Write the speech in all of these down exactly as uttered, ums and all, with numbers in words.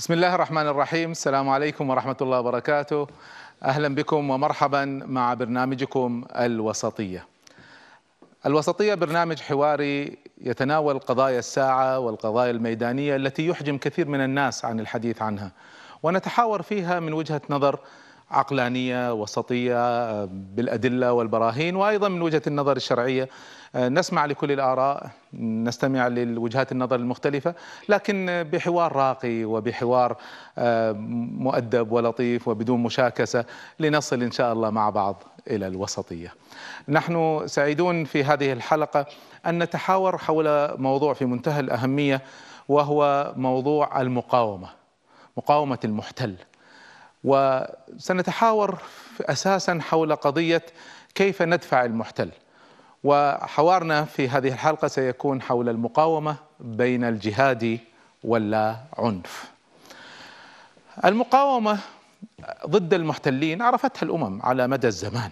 بسم الله الرحمن الرحيم. السلام عليكم ورحمة الله وبركاته. أهلا بكم ومرحبا مع برنامجكم الوسطية. الوسطية برنامج حواري يتناول قضايا الساعة والقضايا الميدانية التي يحجم كثير من الناس عن الحديث عنها، ونتحاور فيها من وجهة نظر عقلانية وسطية بالأدلة والبراهين، وأيضا من وجهة النظر الشرعية. نسمع لكل الآراء، نستمع لوجهات النظر المختلفة، لكن بحوار راقي وبحوار مؤدب ولطيف وبدون مشاكسة لنصل إن شاء الله مع بعض إلى الوسطية. نحن سعيدون في هذه الحلقة أن نتحاور حول موضوع في منتهى الأهمية، وهو موضوع المقاومة، مقاومة المحتل. وسنتحاور أساسا حول قضية كيف ندفع المحتل، وحوارنا في هذه الحلقة سيكون حول المقاومة بين الجهاد واللا عنف. المقاومة ضد المحتلين عرفتها الأمم على مدى الزمان،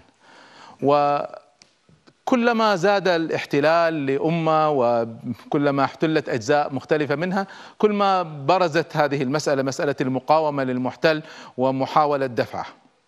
وكلما زاد الاحتلال لأمة وكلما احتلت أجزاء مختلفة منها، كل ما برزت هذه المسألة، مسألة المقاومة للمحتل ومحاولة دفعه.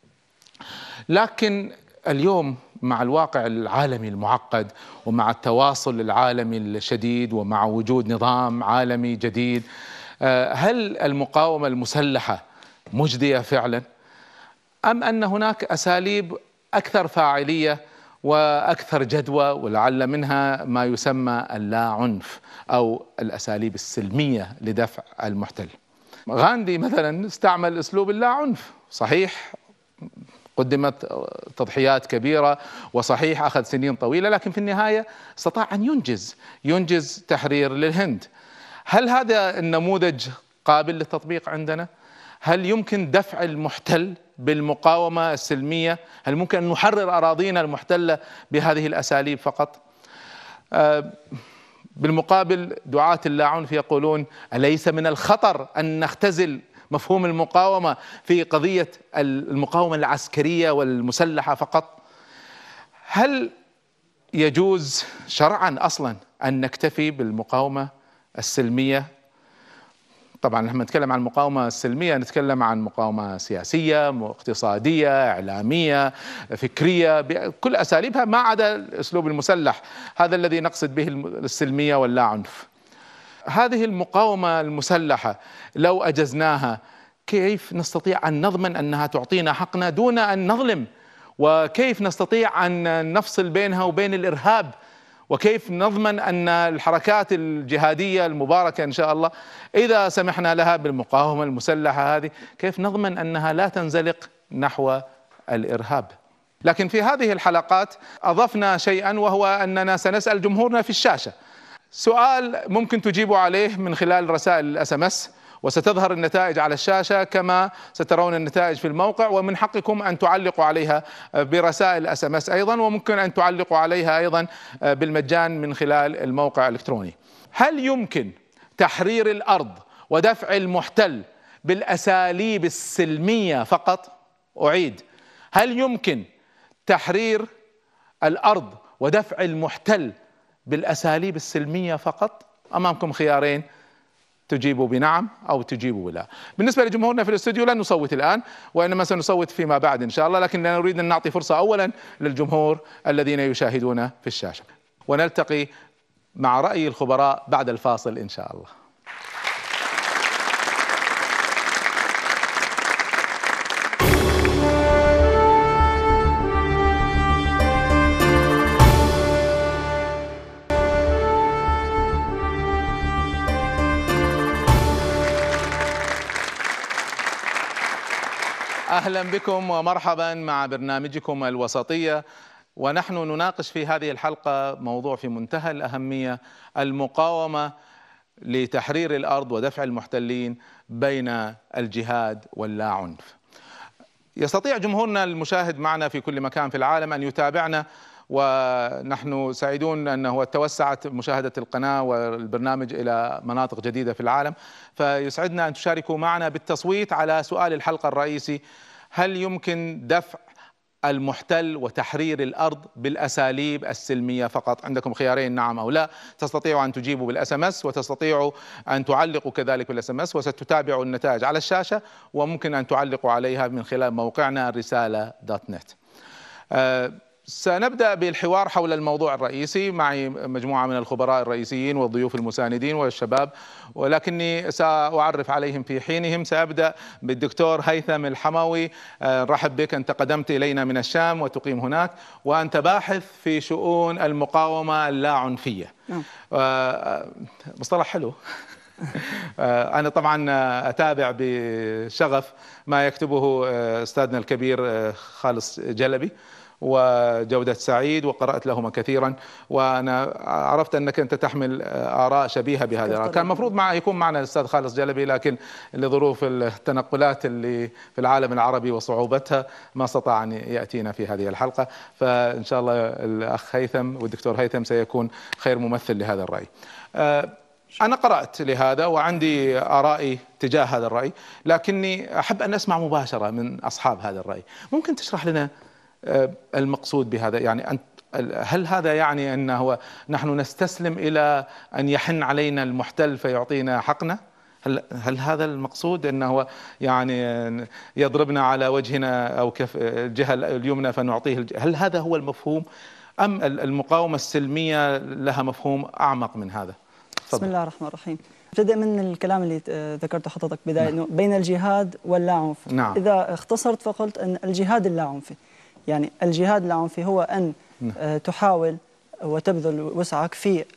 لكن اليوم مع الواقع العالمي المعقد، ومع التواصل العالمي الشديد، ومع وجود نظام عالمي جديد، هل المقاومة المسلحة مجدية فعلا؟ أم أن هناك أساليب أكثر فاعلية وأكثر جدوى، ولعل منها ما يسمى اللا عنف أو الأساليب السلمية لدفع المحتل؟ غاندي مثلا استعمل أسلوب اللا عنف، صحيح قدمت تضحيات كبيرة، وصحيح أخذ سنين طويلة، لكن في النهاية استطاع أن ينجز ينجز تحرير للهند. هل هذا النموذج قابل للتطبيق عندنا؟ هل يمكن دفع المحتل بالمقاومة السلمية؟ هل ممكن أن نحرر أراضينا المحتلة بهذه الأساليب فقط؟ بالمقابل دعاة اللا عنف يقولون: أليس من الخطر أن نختزل مفهوم المقاومة في قضية المقاومة العسكرية والمسلحة فقط؟ هل يجوز شرعا أصلا أن نكتفي بالمقاومة السلمية؟ طبعا نحن نتكلم عن المقاومة السلمية، نتكلم عن مقاومة سياسية، اقتصادية، إعلامية، فكرية، بكل أساليبها ما عدا الأسلوب المسلح، هذا الذي نقصد به السلمية واللا عنف. هذه المقاومة المسلحة لو أجزناها، كيف نستطيع أن نضمن أنها تعطينا حقنا دون أن نظلم؟ وكيف نستطيع أن نفصل بينها وبين الإرهاب؟ وكيف نضمن أن الحركات الجهادية المباركة إن شاء الله إذا سمحنا لها بالمقاومة المسلحة هذه، كيف نضمن أنها لا تنزلق نحو الإرهاب؟ لكن في هذه الحلقات أضفنا شيئا، وهو أننا سنسأل جمهورنا في الشاشة سؤال ممكن تجيبوا عليه من خلال رسائل الاس ام اس، وستظهر النتائج على الشاشة كما سترون النتائج في الموقع، ومن حقكم أن تعلقوا عليها برسائل الاس ام اس أيضا، وممكن أن تعلقوا عليها أيضا بالمجان من خلال الموقع الإلكتروني. هل يمكن تحرير الأرض ودفع المحتل بالأساليب السلمية فقط؟ أعيد، هل يمكن تحرير الأرض ودفع المحتل بالأساليب السلمية فقط؟ أمامكم خيارين، تجيبوا بنعم أو تجيبوا بلا. بالنسبة لجمهورنا في الاستوديو لن نصوت الآن، وإنما سنصوت فيما بعد إن شاء الله، لكن نريد أن نعطي فرصة أولا للجمهور الذين يشاهدون في الشاشة، ونلتقي مع رأي الخبراء بعد الفاصل إن شاء الله. أهلا بكم ومرحبا مع برنامجكم الوسطية، ونحن نناقش في هذه الحلقة موضوع في منتهى الأهمية: المقاومة لتحرير الأرض ودفع المحتلين بين الجهاد واللا عنف. يستطيع جمهورنا المشاهد معنا في كل مكان في العالم أن يتابعنا، ونحن سعيدون أنه توسعت مشاهدة القناة والبرنامج إلى مناطق جديدة في العالم، فيسعدنا أن تشاركوا معنا بالتصويت على سؤال الحلقة الرئيسي: هل يمكن دفع المحتل وتحرير الأرض بالأساليب السلمية فقط. عندكم خيارين، نعم أو لا. تستطيعوا أن تجيبوا بالأس ام اس، وتستطيعوا أن تعلقوا كذلك بالأس ام اس، وستتابعوا النتائج على الشاشة، وممكن أن تعلقوا عليها من خلال موقعنا الرسالة دوت نت. أه سنبدأ بالحوار حول الموضوع الرئيسي. معي مجموعة من الخبراء الرئيسيين والضيوف المساندين والشباب، ولكني سأعرف عليهم في حينهم. سأبدأ بالدكتور هيثم الحموي. رحب بك، أنت قدمت إلينا من الشام وتقيم هناك، وأنت باحث في شؤون المقاومة اللاعنفية. مصطلح حلو. أنا طبعا أتابع بشغف ما يكتبه أستاذنا الكبير خالص جلبي وجودة سعيد، وقرأت لهما كثيرا، وأنا عرفت أنك أنت تحمل آراء شبيهة بهذه الآراء. كان المفروض مع يكون معنا الأستاذ خالص جلبي، لكن لظروف التنقلات اللي في العالم العربي وصعوبتها ما استطاع أن يأتينا في هذه الحلقة، فإن شاء الله الأخ هيثم والدكتور هيثم سيكون خير ممثل لهذا الرأي. أنا قرأت لهذا وعندي آرائي تجاه هذا الرأي، لكني أحب أن أسمع مباشرة من أصحاب هذا الرأي. ممكن تشرح لنا المقصود بهذا؟ يعني هل هذا يعني أنه نحن نستسلم إلى أن يحن علينا المحتل فيعطينا حقنا؟ هل, هل هذا المقصود، أنه يعني يضربنا على وجهنا أو كف الجهة اليمنى فنعطيه الجهة؟ هل هذا هو المفهوم، أم المقاومة السلمية لها مفهوم أعمق من هذا؟ فضل. بسم الله الرحمن الرحيم. ابتدأ من الكلام اللي ذكرته حضرتك بداية، نعم. بين الجهاد واللاعنف. نعم. إذا اختصرت فقلت أن الجهاد اللاعنفي، يعني الجهاد اللاعنفي هو أن نعم. تحاول وتبذل وسعك في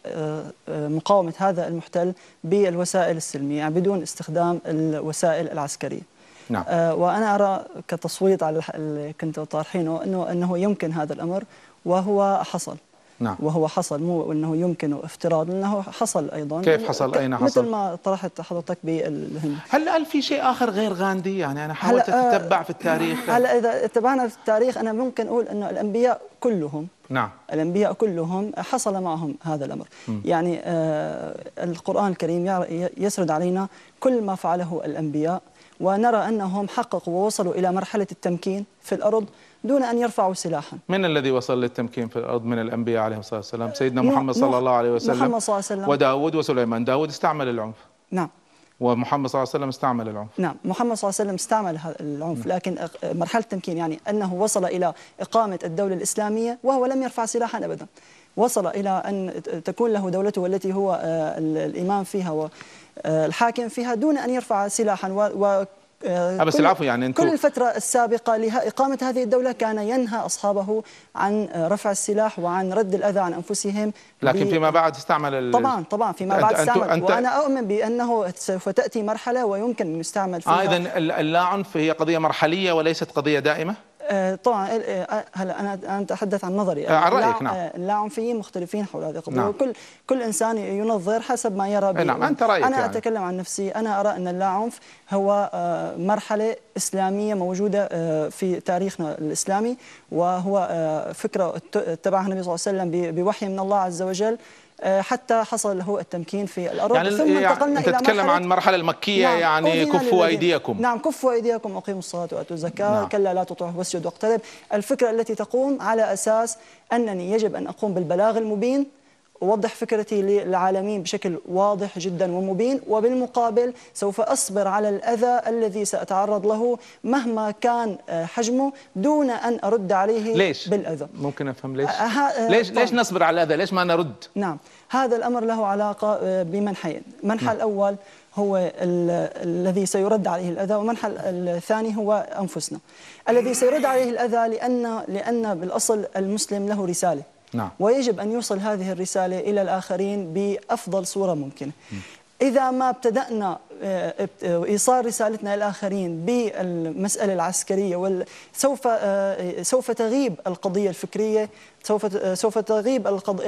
مقاومة هذا المحتل بالوسائل السلمية، يعني بدون استخدام الوسائل العسكرية. نعم. وأنا أرى كتصويت على اللي كنت طارحينه أنه أنه يمكن هذا الأمر، وهو حصل. نعم. وهو حصل، مو انه يمكن افتراض، انه حصل ايضا. كيف حصل؟ اين حصل؟ مثل ما طرحت حضرتك بالهند. هل هل في شيء اخر غير غاندي؟ يعني انا حاولت اتتبع في التاريخ. هلا اذا اتبعنا في التاريخ انا ممكن اقول انه الانبياء كلهم، نعم، الانبياء كلهم حصل معهم هذا الامر. م. يعني آه القرآن الكريم يسرد علينا كل ما فعله الانبياء، ونرى انهم حققوا ووصلوا الى مرحلة التمكين في الارض دون أن يرفعوا سلاحا. من الذي وصل للتمكين في الأرض من الأنبياء عليهم الصلاة والسلام؟ سيدنا محمد صلى الله عليه وسلم، محمد صلى الله عليه وسلم، وداود وسليمان. داود استعمل العنف، نعم، ومحمد صلى الله عليه وسلم استعمل العنف. نعم، محمد صلى الله عليه وسلم استعمل العنف، لكن مرحلة التمكين يعني أنه وصل إلى إقامة الدولة الإسلامية وهو لم يرفع سلاحا أبدا. وصل إلى أن تكون له دولته التي هو الإمام فيها والحاكم فيها دون أن يرفع سلاحا. و أه بس العفو، يعني أنتم كل الفترة السابقة لإقامة هذه الدولة كان ينهى أصحابه عن رفع السلاح وعن رد الأذى عن أنفسهم، لكن فيما بعد استعمل ال... طبعا طبعا فيما بعد استعمل. أنت... وأنا أؤمن بأنه سوف تأتي مرحلة ويمكن أن يستعمل فيها. آه إذن اللاعنف هي قضية مرحلية وليست قضية دائمة؟ آه طبعا. آه هلا انا انا اتحدث عن نظري. آه عن رايك. نعم. اللاعنفيين مختلفين حول هذه القضيه. نعم. وكل كل انسان ينظر حسب ما يرى. نعم. انت رايك. انا يعني. اتكلم عن نفسي. انا ارى ان اللاعنف هو آه مرحله اسلاميه موجوده آه في تاريخنا الاسلامي، وهو آه فكره اتبعها النبي صلى الله عليه وسلم بوحي من الله عز وجل حتى حصل له التمكين في الأرض. يعني ثم انتقلنا إلى تتكلم عن المرحلة المكية. نعم. يعني كفوا أيديكم. نعم، كفوا أيديكم وأقيموا الصلاة وآتوا الزكاة. نعم. كلا لا تطعه واسجد واقترب. الفكرة التي تقوم على أساس أنني يجب أن أقوم بالبلاغ المبين، أوضح فكرتي للعالمين بشكل واضح جدا ومبين، وبالمقابل سوف أصبر على الأذى الذي سأتعرض له مهما كان حجمه دون أن أرد عليه. ليش؟ بالأذى. ممكن أفهم ليش؟ أه ليش ليش نصبر على الأذى؟ ليش ما نرد؟ نعم، هذا الأمر له علاقة بمنحين. المنحى نعم. الأول هو الذي سيرد عليه الأذى، والمنحى الثاني هو أنفسنا. الذي سيرد عليه الأذى لأن لأن بالأصل المسلم له رسالة. نعم. ويجب أن يوصل هذه الرسالة إلى الآخرين بأفضل صورة ممكنة. م. إذا ما ابتدأنا إيصال رسالتنا للآخرين بالمسألة العسكرية سوف سوف تغيب القضية الفكرية، سوف سوف تغيب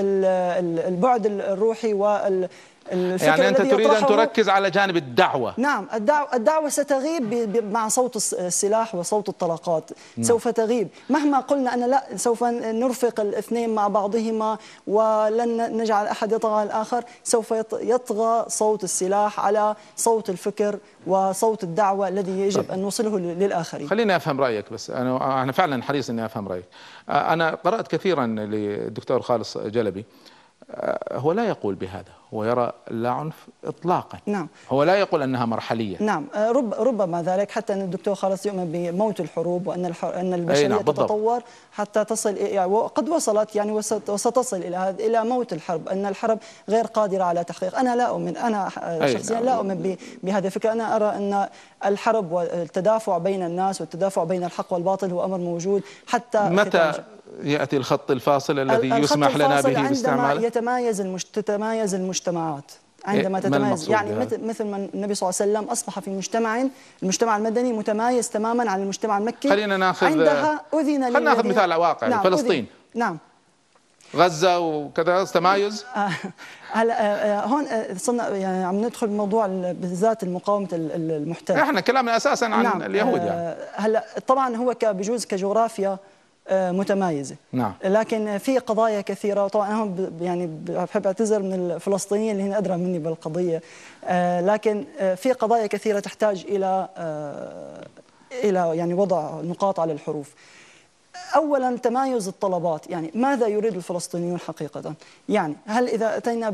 البعد الروحي وال يعني أنت تريد أن تركز على جانب الدعوة. نعم، الدعوة, الدعوة ستغيب مع صوت السلاح وصوت الطلقات. نعم. سوف تغيب مهما قلنا أن لا سوف نرفق الاثنين مع بعضهما ولن نجعل أحد يطغى على الآخر. سوف يطغى صوت السلاح على صوت صوت الفكر وصوت الدعوة الذي يجب طب. أن نوصله للآخرين. خليني أفهم رأيك، بس أنا أنا فعلا حريص إني أفهم رأيك. أنا قرأت كثيرا للدكتور خالص جلبي، هو لا يقول بهذا، هو يرى اللا عنف إطلاقا. نعم. هو لا يقول أنها مرحلية. نعم، رب ربما ذلك، حتى أن الدكتور خالص يؤمن بموت الحروب، وأن أن البشرية نعم تتطور حتى تصل، يعني وقد وصلت يعني وستصل إلى هذا، إلى موت الحرب، أن الحرب غير قادرة على تحقيق. أنا لا أؤمن، أنا شخصيا نعم. لا أؤمن بهذه الفكرة. أنا أرى أن الحرب والتدافع بين الناس والتدافع بين الحق والباطل هو أمر موجود. حتى متى يأتي الخط الفاصل الذي يسمح لنا به باستعماله؟ عندما يتمايز المجت... تتمايز المجتمعات، عندما تتمايز، يعني مثل مثل ما النبي صلى الله عليه وسلم أصبح في مجتمع المجتمع المدني متمايز تماما عن المجتمع المكي. خلينا ناخذ عندها أذن خلينا ناخذ مثال واقعي. نعم فلسطين. نعم. غزة وكذا تمايز. هلا هون صرنا يعني عم ندخل بموضوع بالذات المقاومة المحتلة. احنا كلامنا أساسا عن نعم. اليهود يعني. هلا طبعا هو بجوز كجغرافيا متمايزة. نعم. لكن في قضايا كثيرة، وطبعا أنا يعني بحب أعتذر من الفلسطينيين اللي هن أدرى مني بالقضية، لكن في قضايا كثيرة تحتاج إلى إلى يعني وضع نقاط على الحروف. أولا تمايز الطلبات، يعني ماذا يريد الفلسطينيون حقيقة؟ يعني هل إذا أتينا ب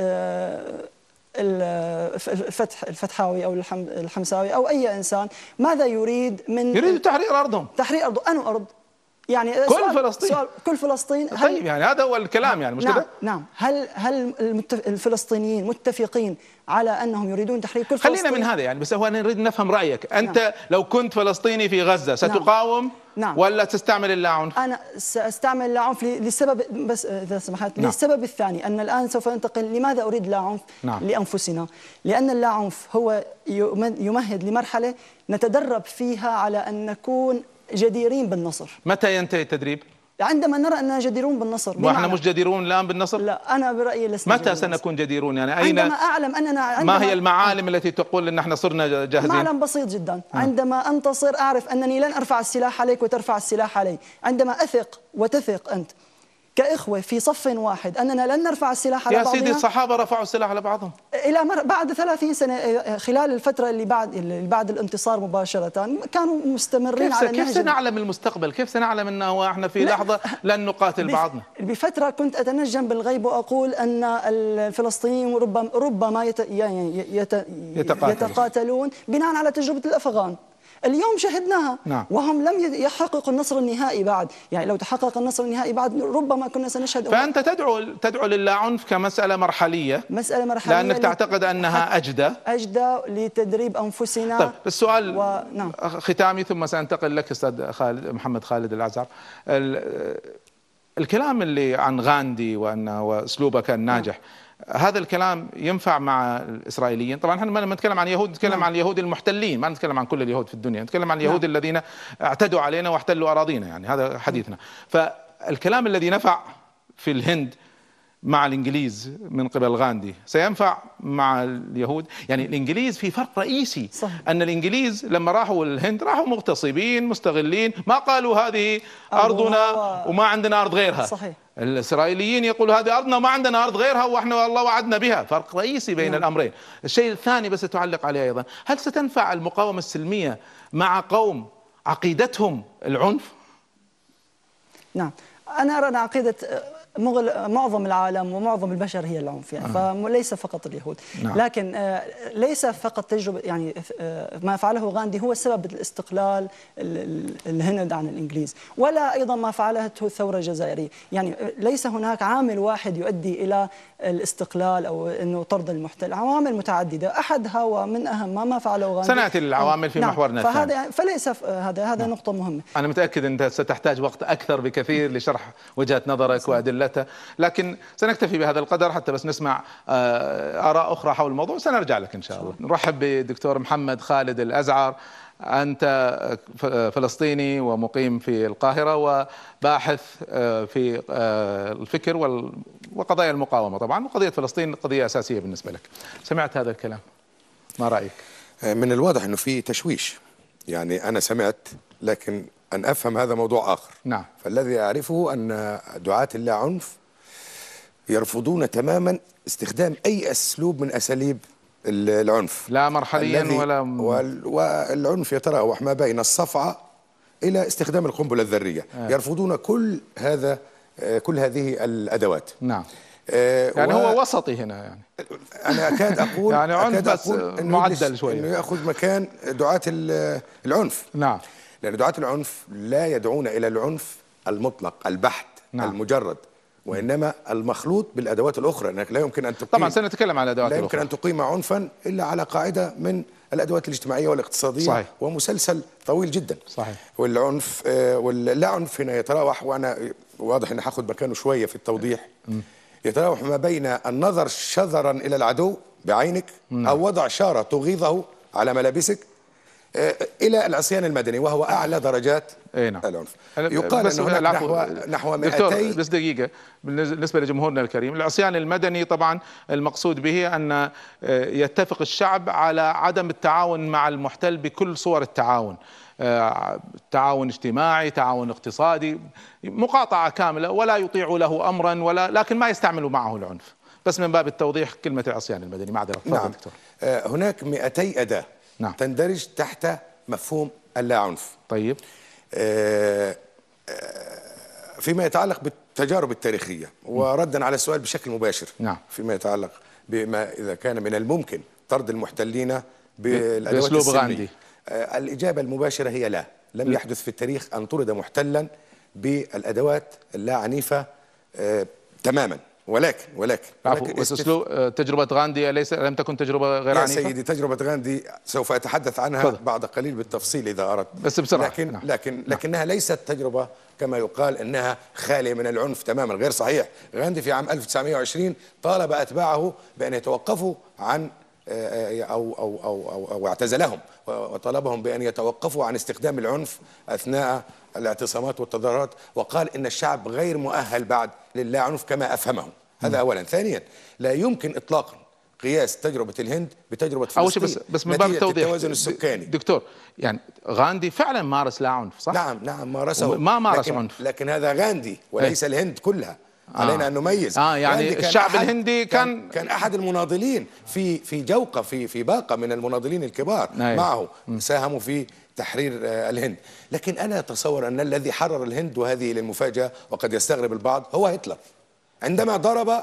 الفتح الفتحاوي أو الحمساوي أو أي إنسان، ماذا يريد من يريد تحرير أرضهم؟ تحرير أرضهم. أنو أرض؟ يعني كل سؤال فلسطين. سؤال كل فلسطين. طيب يعني هذا هو الكلام يعني مش نعم كده؟ نعم. هل هل الفلسطينيين متفقين على انهم يريدون تحرير كل فلسطين؟ خلينا من هذا يعني، بس هو نريد نفهم رايك انت. نعم. لو كنت فلسطيني في غزه ستقاوم؟ نعم. ولا تستعمل اللا عنف؟ انا ساستعمل اللا عنف لسبب، بس اذا سمحت. نعم. للسبب الثاني ان الان سوف ننتقل. لماذا اريد لا عنف؟ نعم. لانفسنا، لان اللا عنف هو يمهد لمرحله نتدرب فيها على ان نكون جديرين بالنصر. متى ينتهي التدريب؟ عندما نرى أننا جديرون بالنصر. واحنا مش جديرون الآن بالنصر؟ لا، أنا برأيي لسنا. متى سنكون جديرون يعني؟ أين؟ عندما أعلم أننا عندما ما هي المعالم التي تقول أن احنا صرنا جاهزين؟ معلم بسيط جدا. م. عندما أنتصر أعرف أنني لن أرفع السلاح عليك وترفع السلاح علي. عندما أثق وتثق أنت كإخوة في صف واحد أننا لن نرفع السلاح على بعضنا. يا سيدي الصحابة رفعوا السلاح على بعضهم إلى مر... بعد ثلاثين سنة، خلال الفترة اللي بعد اللي بعد الانتصار مباشرة كانوا مستمرين كيف على كيف النهج. سنعلم المستقبل؟ كيف سنعلم أنه احنا في لحظة لن نقاتل بف... بعضنا؟ بفترة كنت أتنجم بالغيب وأقول أن الفلسطينيين ربما ربما يت... يعني يت... يتقاتل. يتقاتلون بناء على تجربة الأفغان. اليوم شهدناها. نعم. وهم لم يحققوا النصر النهائي بعد، يعني لو تحقق النصر النهائي بعد ربما كنا سنشهد. فأنت تدعو تدعو للا عنف كمسألة مرحلية، مسألة مرحلية لأنك تعتقد أنها أجدى أجدى لتدريب أنفسنا. طيب السؤال و... نعم. ختامي ثم سأنتقل لك أستاذ خالد محمد خالد الأزهر. الكلام اللي عن غاندي وأنه وأسلوبه كان ناجح، نعم. هذا الكلام ينفع مع الإسرائيليين؟ طبعا احنا لما نتكلم عن يهود نتكلم نعم. عن اليهود المحتلين، ما نتكلم عن كل اليهود في الدنيا، نتكلم عن اليهود نعم. الذين اعتدوا علينا واحتلوا أراضينا، يعني هذا حديثنا. فالكلام الذي نفع في الهند مع الإنجليز من قبل غاندي سينفع مع اليهود؟ يعني الإنجليز في فرق رئيسي. صحيح. أن الإنجليز لما راحوا الهند راحوا مغتصبين مستغلين، ما قالوا هذه أرضنا وما عندنا أرض غيرها. صحيح. الإسرائيليين يقولوا هذه أرضنا وما عندنا أرض غيرها وإحنا والله وعدنا بها. فرق رئيسي بين نعم. الأمرين. الشيء الثاني بس تعلق عليه أيضا، هل ستنفع المقاومة السلمية مع قوم عقيدتهم العنف؟ نعم، أنا أرى أن عقيدة معظم العالم ومعظم البشر هي العنف، يعني آه. فليس فقط اليهود. نعم. لكن ليس فقط تجربة، يعني ما فعله غاندي هو سبب الاستقلال الهند عن الإنجليز، ولا أيضا ما فعلته الثورة الجزائرية. يعني ليس هناك عامل واحد يؤدي إلى الاستقلال أو أنه طرد المحتل، عوامل متعددة، أحدها ومن أهمها ما فعله غاندي. سنأتي للعوامل في نعم. محورنا فهذا الثاني. فليس هذا هذا نعم. نقطة مهمة. أنا متأكد أنت ستحتاج وقت أكثر بكثير لشرح وجهة نظرك وأدلتها، لكن سنكتفي بهذا القدر حتى بس نسمع آراء أخرى حول الموضوع، سنرجع لك إن شاء الله. نرحب بدكتور محمد خالد الأزعر، أنت فلسطيني ومقيم في القاهرة وباحث في الفكر وقضايا المقاومة طبعا، وقضية فلسطين قضية أساسية بالنسبة لك. سمعت هذا الكلام، ما رأيك؟ من الواضح أنه في تشويش، يعني أنا سمعت لكن أن أفهم هذا موضوع آخر. نعم. فالذي أعرفه أن دعاة اللا عنف يرفضون تماما استخدام أي أسلوب من أساليب العنف، لا مرحليا ولا والعنف يتراوح ما بين الصفعة إلى استخدام القنبلة الذرية. آه. يرفضون كل هذا كل هذه الأدوات. نعم. آه يعني و... هو وسطي هنا يعني. أنا أكاد أقول يعني عنف بس معدل شوية، إنه يأخذ مكان دعاة العنف. نعم. لأن دعاة العنف لا يدعون إلى العنف المطلق البحت. نعم. المجرد، وإنما المخلوط بالأدوات الأخرى، أنك لا يمكن أن تقيم، طبعا سنتكلم عن الأدوات لا الأخرى، لا يمكن أن تقيم عنفا إلا على قاعدة من الأدوات الاجتماعية والاقتصادية. صحيح. ومسلسل طويل جدا. صحيح. والعنف آه واللا عنف هنا يتراوح، وأنا واضح أن هاخد مكانه شوية في التوضيح. م. يتراوح ما بين النظر شذرا إلى العدو بعينك، م. أو وضع شارة تغيظه على ملابسك، إلى العصيان المدني، وهو أعلى درجات نعم. العنف. يقال أنه هناك نحو نحو مئتين. بس دقيقة بالنسبة لجمهورنا الكريم، العصيان المدني طبعا المقصود به أن يتفق الشعب على عدم التعاون مع المحتل بكل صور التعاون، تعاون اجتماعي، تعاون اقتصادي، مقاطعة كاملة، ولا يطيع له أمرا ولا، لكن ما يستعملوا معه العنف. بس من باب التوضيح كلمة العصيان المدني. معذرة. نعم. دكتور. هناك مئتي أداة. نعم. تندرج تحت مفهوم اللا عنف. طيب. آه فيما يتعلق بالتجارب التاريخية، وردا على السؤال بشكل مباشر. نعم. فيما يتعلق بما إذا كان من الممكن طرد المحتلين بالأدوات بأسلوب غاندي، آه الإجابة المباشرة هي لا. لم يحدث في التاريخ أن طرد محتلا بالأدوات اللا عنيفة آه تماما. ولكن ولكن, ولكن بس اسلوب تجربة غاندي ليس لم تكن تجربة غير يا عنيفة؟ يا سيدي، تجربة غاندي سوف أتحدث عنها فضل. بعد قليل بالتفصيل إذا أردت، بس بسرعة. لكن نعم. لكن لكنها ليست تجربة كما يقال أنها خالية من العنف تماما، غير صحيح. غاندي في عام ألف وتسعمئة وعشرين طالب أتباعه بأن يتوقفوا عن أو أو أو أو, أو اعتزلهم، وطلبهم بأن يتوقفوا عن استخدام العنف أثناء الاعتصامات والتظاهرات، وقال إن الشعب غير مؤهل بعد للا عنف كما أفهمه. هذا أولا. ثانيا، لا يمكن إطلاقا قياس تجربة الهند بتجربة فلسطين. بس بس من باب التوضيح التوازن السكاني. دكتور، يعني غاندي فعلا مارس لا عنف، صح؟ نعم نعم مارسه، ما مارس لكن عنف. لكن هذا غاندي وليس ايه؟ الهند كلها. علينا آه. أن نميز. آه يعني الشعب الهندي كان كان أحد المناضلين في في جوقة في في باقة من المناضلين الكبار. أيه. معه ساهموا في تحرير الهند. لكن أنا أتصور أن الذي حرر الهند، وهذه للمفاجأة وقد يستغرب البعض، هو هتلر. عندما ضرب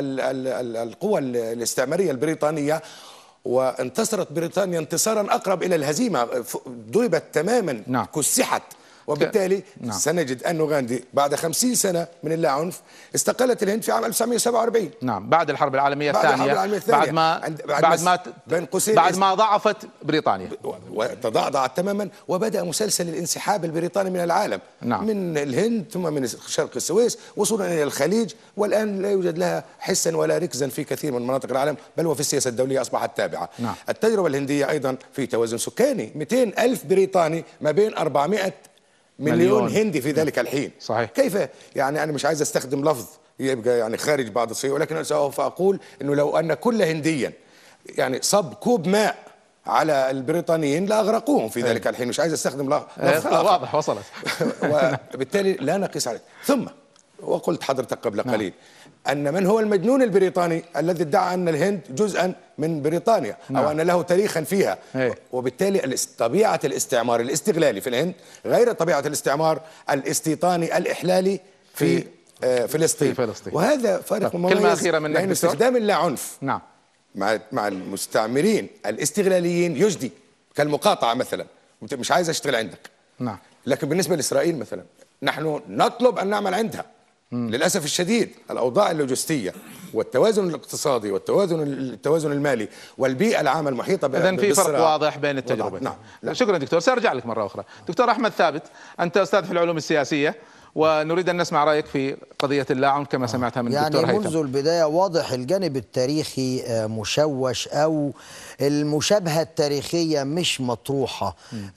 القوى الاستعمارية البريطانية وانتصرت بريطانيا انتصارا أقرب إلى الهزيمة، ضربت تماما. نعم. كسحت. وبالتالي نعم. سنجد أنه غاندي بعد خمسين سنة من اللا عنف استقلت الهند في عام ألف وتسعمئة وسبعة وأربعين. نعم، بعد الحرب العالمية الثانية، بعد ما عند بعد, بعد ما بين قوسين بعد ما ضعفت بريطانيا وتضعضعت تماما، وبدأ مسلسل الانسحاب البريطاني من العالم. نعم. من الهند ثم من شرق السويس وصولا إلى الخليج، والآن لا يوجد لها حسا ولا ركزا في كثير من مناطق العالم، بل وفي السياسة الدولية أصبحت تابعة. نعم. التجربة الهندية أيضا في توازن سكاني، مئتين ألف بريطاني ما بين أربعمئة مليون, مليون هندي في ذلك الحين. صحيح. كيف يعني، أنا مش عايز أستخدم لفظ يبقى يعني خارج بعض الشيء، ولكن أنا سوف أقول إنه لو أن كل هنديا يعني صب كوب ماء على البريطانيين لأغرقوهم في ذلك الحين. مش عايز أستخدم لفظ واضح وصلت. وبالتالي لا نقيس عليه. ثم وقلت حضرتك قبل قليل أن من هو المجنون البريطاني الذي ادعى أن الهند جزءا من بريطانيا، نعم. أو أن له تاريخا فيها. هي. وبالتالي طبيعة الاستعمار الاستغلالي في الهند غير طبيعة الاستعمار الاستيطاني الإحلالي في, في آه فلسطين. في فلسطين. وهذا فارق مميز. كلمة أخيرة من لأن استخدام اللا عنف نعم. مع مع المستعمرين الاستغلاليين يجدي، كالمقاطعة مثلا، مش عايز أشتغل عندك. نعم. لكن بالنسبة لإسرائيل مثلا نحن نطلب أن نعمل عندها. مم. للأسف الشديد الأوضاع اللوجستية والتوازن الاقتصادي والتوازن التوازن المالي والبيئة العامة المحيطة إذن في فرق واضح بين التجربتين. نعم. نعم. شكرا دكتور، سأرجع لك مرة أخرى. دكتور أحمد ثابت، أنت أستاذ في العلوم السياسية، ونريد أن نسمع رأيك في قضية اللا عنف كما سمعتها من الدكتور يعني هيثم. منذ البداية واضح الجانب التاريخي مشوش، أو المشابهة التاريخية مش مطروحة.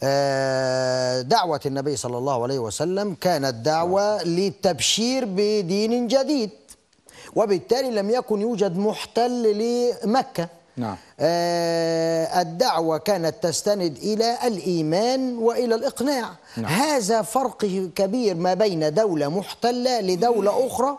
دعوة النبي صلى الله عليه وسلم كانت دعوة للتبشير بدين جديد، وبالتالي لم يكن يوجد محتل لمكة. نعم. آه الدعوة كانت تستند إلى الإيمان وإلى الإقناع. نعم. هذا فرق كبير ما بين دولة محتلة لدولة أخرى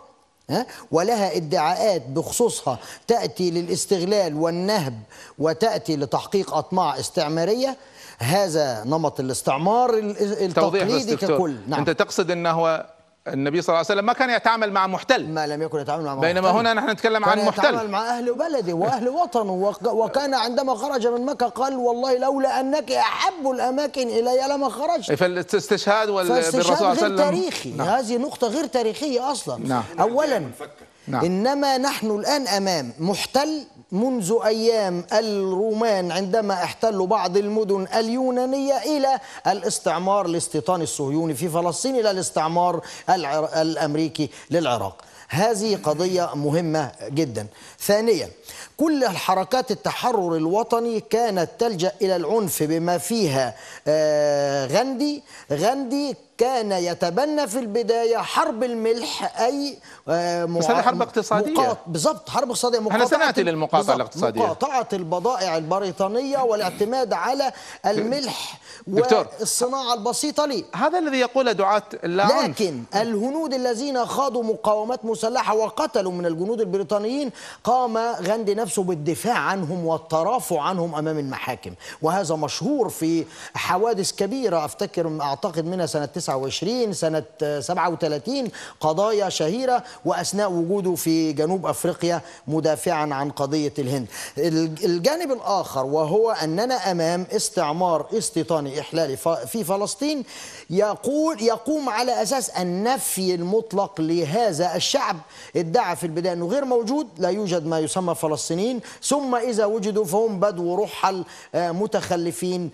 ولها ادعاءات بخصوصها تأتي للاستغلال والنهب وتأتي لتحقيق أطماع استعمارية. هذا نمط الاستعمار التقليدي ككل. نعم. أنت تقصد أنه النبي صلى الله عليه وسلم ما كان يتعامل مع محتل، ما لم يكن يتعامل مع محتل، بينما هنا نحن نتكلم عن محتل، كان يتعامل مع أهل بلده وأهل وطنه. وكان عندما خرج من مكة قال والله لولا أنك أحب الأماكن إلي لما خرجت. فالاستشهاد بالرسول صلى الله عليه وسلم غير تاريخي. نعم. هذه نقطة غير تاريخية أصلا. نعم. أولا نعم. إنما نحن الآن أمام محتل منذ أيام الرومان عندما احتلوا بعض المدن اليونانية إلى الاستعمار الاستيطاني الصهيوني في فلسطين إلى الاستعمار الأمريكي للعراق. هذه قضية مهمة جدا. ثانيا، كل الحركات التحرر الوطني كانت تلجأ إلى العنف بما فيها غاندي. غاندي كان يتبنى في البداية حرب الملح، أي بس هذه حرب اقتصادية. بالضبط، حرب اقتصادية. احنا سنأتي للمقاطعة الاقتصادية، مقاطعة البضائع البريطانية والاعتماد على الملح والصناعة البسيطة لي. هذا الذي يقوله دعاة اللاعنف. لكن الهنود الذين خاضوا مقاومات مسلحة وقتلوا من الجنود البريطانيين قام غاندي نفسه بالدفاع عنهم والترافع عنهم أمام المحاكم، وهذا مشهور في حوادث كبيرة. أفتكر أعتقد منها سنة تسعة وعشرين، سنة سبعة وثلاثين، قضايا شهيرة، وأثناء وجوده في جنوب أفريقيا مدافعا عن قضية الهند. الجانب الآخر وهو أننا أمام استعمار استيطاني إحلالي في فلسطين يقول يقوم على أساس النفي المطلق لهذا الشعب. ادعى في البداية أنه غير موجود، لا يوجد ما يسمى فلسطينيين، ثم إذا وجدوا فهم بدو رحل متخلفين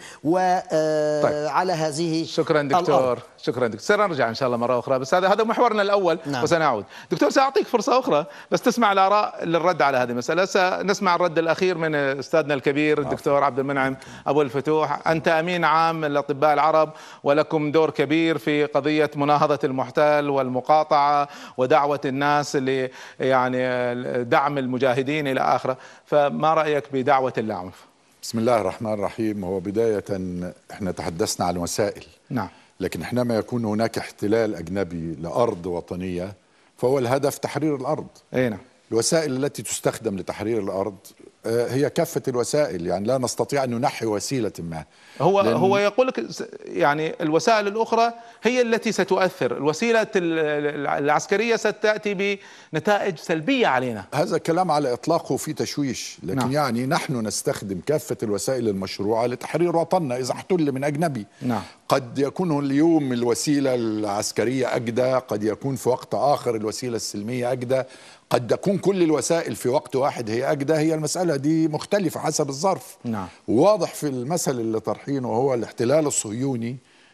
وعلى هذه. شكرا دكتور الأرض. شكرا دكتور. سنرجع ان شاء الله مره اخرى، بس هذا هذا محورنا الاول. نعم. وسنعود. دكتور ساعطيك فرصه اخرى بس تسمع الاراء للرد على هذه المساله. سنسمع الرد الاخير من استاذنا الكبير الدكتور عبد المنعم ابو الفتوح. انت امين عام للاطباء العرب ولكم دور كبير في قضيه مناهضه المحتل والمقاطعه ودعوه الناس ل يعني دعم المجاهدين الى اخره، فما رايك بدعوه اللاعنف؟ بسم الله الرحمن الرحيم. هو بدايه احنا تحدثنا عن وسائل. نعم. لكن حينما يكون هناك احتلال أجنبي لأرض وطنية فهو الهدف تحرير الأرض. أي نعم. الوسائل التي تستخدم لتحرير الأرض هي كافة الوسائل، يعني لا نستطيع أن ننحي وسيلة ما. هو هو يقول لك يعني الوسائل الأخرى هي التي ستؤثر، الوسيلة العسكرية ستأتي بنتائج سلبية علينا. هذا الكلام على إطلاقه في تشويش، لكن نعم. يعني نحن نستخدم كافة الوسائل المشروعة لتحرير وطننا إذا احتل من أجنبي. نعم. قد يكون اليوم الوسيلة العسكرية أجدى، قد يكون في وقت آخر الوسيلة السلمية أجدى، قد تكون كل الوسائل في وقت واحد هي أجدى. هي المسألة دي مختلفة حسب الظرف. نعم. واضح في المثل اللي طرحينه وهو الاحتلال الصهيوني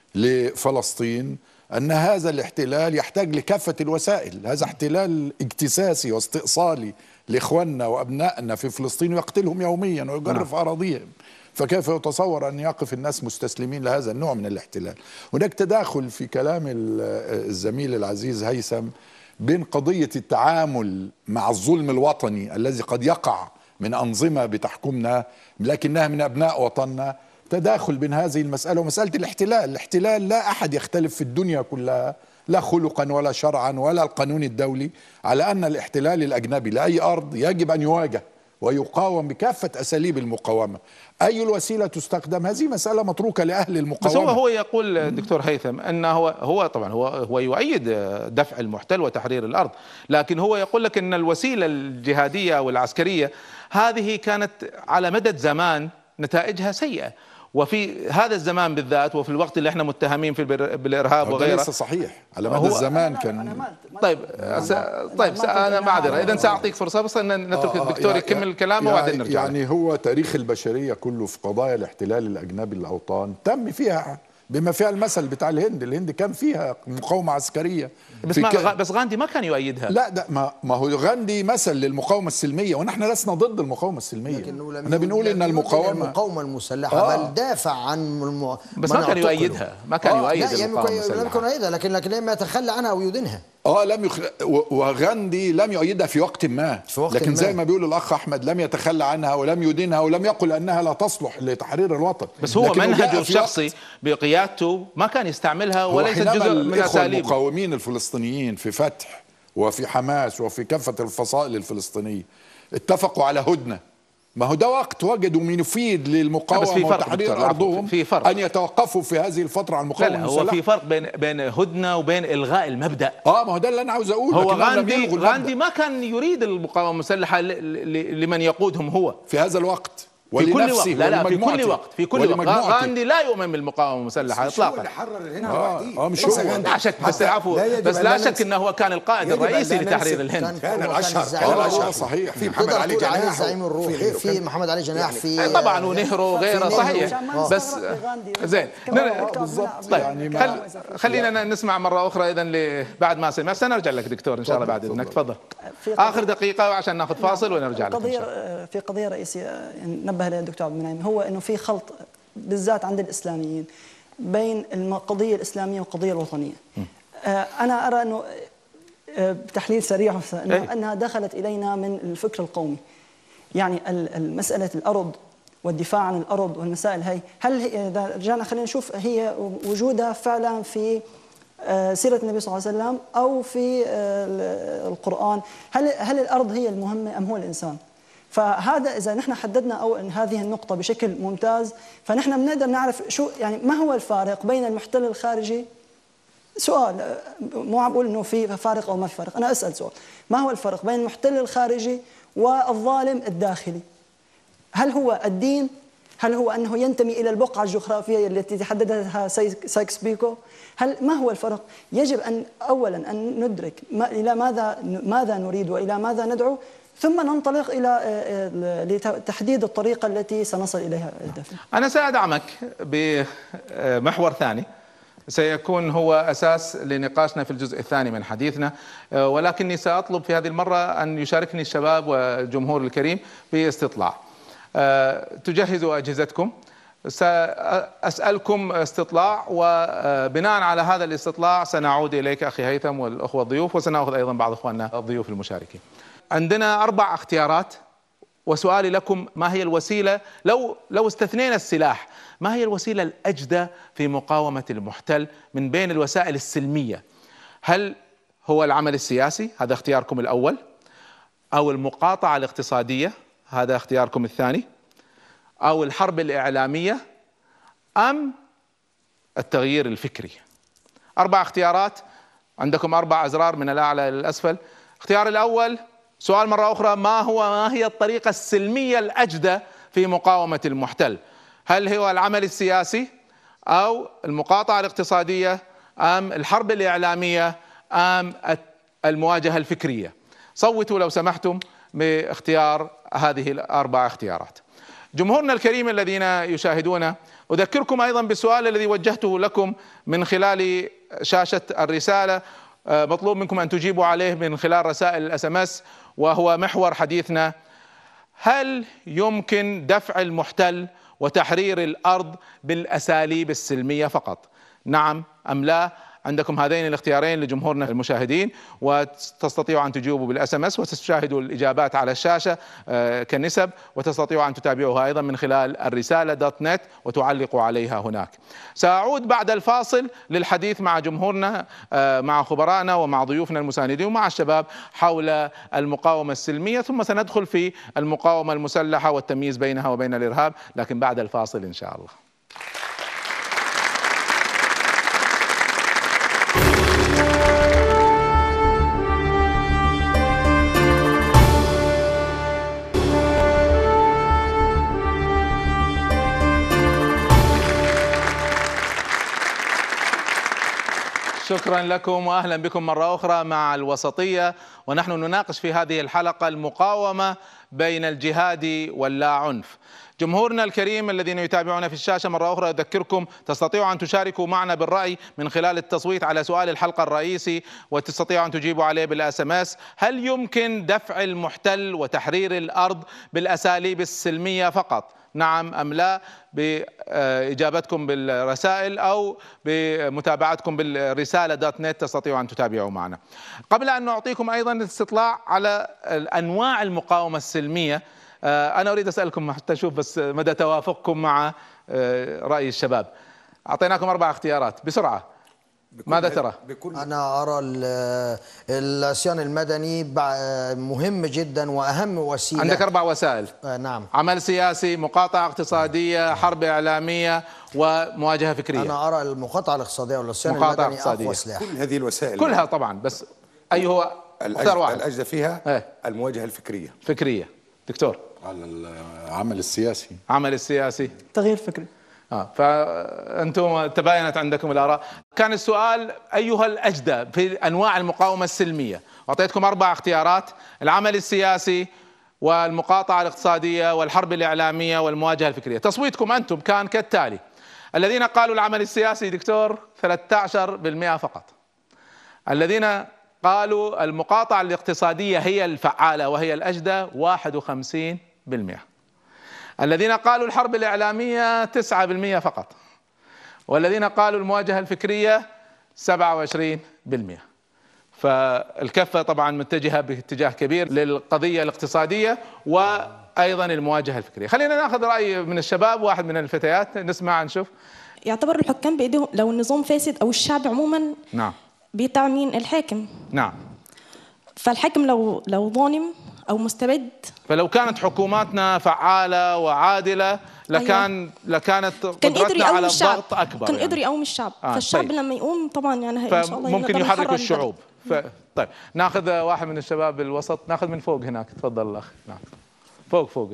لفلسطين أن هذا الاحتلال يحتاج لكافة الوسائل. هذا احتلال اجتساسي واستئصالي لإخواننا وأبنائنا في فلسطين ويقتلهم يوميا ويجرف نعم. أراضيهم. فكيف يتصور أن يقف الناس مستسلمين لهذا النوع من الاحتلال؟ هناك تداخل في كلام الزميل العزيز هيثم بين قضية التعامل مع الظلم الوطني الذي قد يقع من أنظمة بتحكمنا لكنها من أبناء وطننا، تداخل بين هذه المسألة ومسألة الاحتلال. الاحتلال لا أحد يختلف في الدنيا كلها لا خلقا ولا شرعا ولا القانون الدولي على أن الاحتلال الأجنبي لأي أرض يجب أن يواجه ويقاوم بكافة أساليب المقاومة. أي الوسيلة تستخدم هذه مسألة متروكة لأهل المقاومة. بس هو هو يقول دكتور هيثم أنه هو هو طبعا هو هو يؤيد دفع المحتل وتحرير الأرض، لكن هو يقول لك أن الوسيلة الجهادية والعسكرية هذه كانت على مدى زمان نتائجها سيئة، وفي هذا الزمان بالذات وفي الوقت اللي احنا متهمين في بالارهاب وغيره. ليس صحيح، على مدى الزمان كان. طيب س... طيب س... انا معذره، اذا ساعطيك فرصه بس ان نترك الدكتور يكمل كلامه وبعدين نرجع. يعني هو تاريخ البشريه كله في قضايا الاحتلال الاجنبي للاوطان تم فيها بما فيها المثل بتاع الهند. الهند كان فيها مقاومة عسكرية بس, ما ك... بس غاندي ما كان يؤيدها. لا ده ما, ما هو غاندي مثل للمقاومة السلمية، ونحن لسنا ضد المقاومة السلمية. احنا بنقول ان المقاومة المقاومة المسلحة آه. بل دافع عن الم... بس ما كان يؤيدها، ما كان آه. يؤيد المقاومة المسلحة. لم يكن يؤيدها، لكن لكن لم يتخلى عنها ويدينها. اه لم يخ... وغاندي لم يؤيدها في وقت ما، في وقت لكن ما. زي ما بيقول الاخ احمد لم يتخلى عنها ولم يدينها ولم يقل انها لا تصلح لتحرير الوطن. بس هو منهجه الشخصي بقيادته ما كان يستعملها وليس جزء من اساليبه. المقاومين الفلسطينيين في فتح وفي حماس وفي كافة الفصائل الفلسطينية اتفقوا على هدنة، ما هو ده وقت وجدوا من يفيد للمقاومة وتحرير أرضهم في فرق. أن يتوقفوا في هذه الفترة عن المقاومة المسلحة. هو في فرق بين بين هدنة وبين إلغاء المبدأ. اه ما هو ده اللي أنا عاوز أقوله. هو غاندي غاندي ما كان يريد المقاومة المسلحة لمن يقودهم هو في هذا الوقت في كل وقت. لا لا في كل وقت في كل وقت غاندي لا يؤمن بالمقاومة المسلحة اطلاقا. اللي حرر الهند اه, آه مش هو لا شك بس عفوا بس لا شك انه هو كان القائد الرئيسي لتحرير الهند. كان الاشهر كان الاشهر صحيح. في محمد علي جناح الزعيم الروحي في محمد علي جناح في طبعا ونهرو وغيره صحيح بس زين بالضبط. طيب خل خلينا نسمع مرة أخرى إذا بعد ما سمع سنرجع لك دكتور إن شاء الله بعد إذنك. تفضل آخر دقيقة وعشان ناخذ فاصل ونرجع لك. قضية في قضية رئيسية نبه لها الدكتور عبد المنعم، هو إنه في خلط بالذات عند الإسلاميين بين القضية الإسلامية والقضية الوطنية. أنا أرى أنه بتحليل سريع أنه أنها دخلت إلينا من الفكر القومي، يعني مسألة الأرض والدفاع عن الأرض والمسائل هي، هل إذا رجعنا خلينا نشوف هي وجودها فعلا في سيرة النبي صلى الله عليه وسلم أو في القرآن؟ هل هل الأرض هي المهمة أم هو الإنسان؟ فهذا إذا نحن حددنا أو هذه النقطة بشكل ممتاز فنحن بنقدر نعرف شو يعني ما هو الفارق بين المحتل الخارجي. سؤال، مو عم بقول إنه في فارق أو ما في فارق، أنا أسأل سؤال، ما هو الفرق بين المحتل الخارجي والظالم الداخلي؟ هل هو الدين؟ هل هو أنه ينتمي إلى البقعة الجغرافية التي تحددها سايكس بيكو؟ هل ما هو الفرق؟ يجب أن أولا أن ندرك ما إلى ماذا ماذا نريد وإلى ماذا ندعو، ثم ننطلق إلى لتحديد الطريقة التي سنصل إليها الدفن. أنا سأدعمك بمحور ثاني سيكون هو أساس لنقاشنا في الجزء الثاني من حديثنا، ولكني سأطلب في هذه المرة أن يشاركني الشباب والجمهور الكريم في استطلاع. تجهزوا أجهزتكم، سأسألكم استطلاع وبناء على هذا الاستطلاع سنعود إليك أخي هيثم والأخوة الضيوف، وسنأخذ أيضا بعض أخواننا الضيوف المشاركين. عندنا أربع اختيارات، وسؤالي لكم ما هي الوسيلة لو لو استثنينا السلاح، ما هي الوسيلة الأجدى في مقاومة المحتل من بين الوسائل السلمية؟ هل هو العمل السياسي؟ هذا اختياركم الأول، أو المقاطعة الاقتصادية؟ هذا اختياركم الثاني، أو الحرب الإعلامية، أم التغيير الفكري؟ أربع اختيارات، عندكم أربع أزرار من الأعلى إلى الأسفل. اختيار الأول، سؤال مرة أخرى، ما هو ما هي الطريقة السلمية الأجدى في مقاومة المحتل؟ هل هو العمل السياسي أو المقاطعة الاقتصادية أم الحرب الإعلامية أم المواجهة الفكرية؟ صوتوا لو سمحتم باختيار هذه الأربع اختيارات. جمهورنا الكريم الذين يشاهدون، أذكركم أيضا بالسؤال الذي وجهته لكم من خلال شاشة الرسالة، مطلوب منكم أن تجيبوا عليه من خلال رسائل الأس أم أس، وهو محور حديثنا: هل يمكن دفع المحتل وتحرير الأرض بالأساليب السلمية فقط؟ نعم أم لا؟ عندكم هذين الاختيارين لجمهورنا المشاهدين، وتستطيعوا أن تجيبوا بالأس أم أس وتشاهدوا الإجابات على الشاشة كنسب، وتستطيعوا أن تتابعوها أيضا من خلال الرسالة دوت نت وتعلقوا عليها هناك. سأعود بعد الفاصل للحديث مع جمهورنا، مع خبرائنا ومع ضيوفنا المساندين ومع الشباب حول المقاومة السلمية، ثم سندخل في المقاومة المسلحة والتمييز بينها وبين الإرهاب، لكن بعد الفاصل إن شاء الله. شكرا لكم واهلا بكم مرة أخرى مع الوسطية، ونحن نناقش في هذه الحلقة المقاومة بين الجهاد واللا عنف. جمهورنا الكريم الذين يتابعون في الشاشة مرة أخرى، أذكركم تستطيعوا أن تشاركوا معنا بالرأي من خلال التصويت على سؤال الحلقة الرئيسي، وتستطيعوا أن تجيبوا عليه بالأس أم أس. هل يمكن دفع المحتل وتحرير الأرض بالأساليب السلمية فقط؟ نعم أم لا؟ بإجابتكم بالرسائل أو بمتابعتكم بالرسالة دوت نت تستطيعوا أن تتابعوا معنا. قبل أن نعطيكم أيضا استطلاع على أنواع المقاومة السلمية، أنا أريد أسألكم حتى أشوف بس مدى توافقكم مع رأي الشباب. أعطيناكم أربع اختيارات بسرعة: ماذا ترى؟ أنا أرى العصيان المدني مهم جدا وأهم وسيلة. عندك أربع وسائل. آه نعم. عمل سياسي، مقاطعة اقتصادية، حرب إعلامية، ومواجهة فكرية. أنا أرى المقاطعة الاقتصادية والعصيان المدني أقوى سلاح. كل هذه الوسائل كلها طبعا، بس أي هو اختار واحد؟ الأجدى فيها ايه؟ المواجهة الفكرية. فكرية. دكتور. على العمل السياسي. عمل السياسي. تغيير فكري. اه فانتم تباينت عندكم الاراء. كان السؤال ايها الاجدى في انواع المقاومه السلميه، اعطيتكم اربع اختيارات: العمل السياسي والمقاطعه الاقتصاديه والحرب الاعلاميه والمواجهه الفكريه. تصويتكم انتم كان كالتالي: الذين قالوا العمل السياسي دكتور ثلاثة عشر بالمئة فقط، الذين قالوا المقاطعه الاقتصاديه هي الفعاله وهي الاجدى واحد وخمسين بالمئة، الذين قالوا الحرب الإعلامية تسعة بالمئة فقط، والذين قالوا المواجهة الفكرية سبعة وعشرين بالمئة. فالكفة طبعا متجهة باتجاه كبير للقضية الاقتصادية وأيضا المواجهة الفكرية. خلينا ناخذ رأي من الشباب، واحد من الفتيات، نسمع نشوف. يعتبر الحكام بإيديهم لو النظام فاسد أو الشعب عموما. نعم. بيتابع مين؟ الحاكم. نعم. فالحاكم لو لو ظالم أو مستبد، فلو كانت حكوماتنا فعالة وعادلة لكان أيوة. لكانت قدرتنا على الضغط أكبر، كان قدر يعني. يقوم الشعب. آه فالشعب طيب. لما يقوم طبعا يعني إن شاء الله ممكن يحرك الشعوب. ف... طيب ناخذ واحد من الشباب بالوسط، ناخذ من فوق هناك، تفضل الأخ. نعم فوق فوق.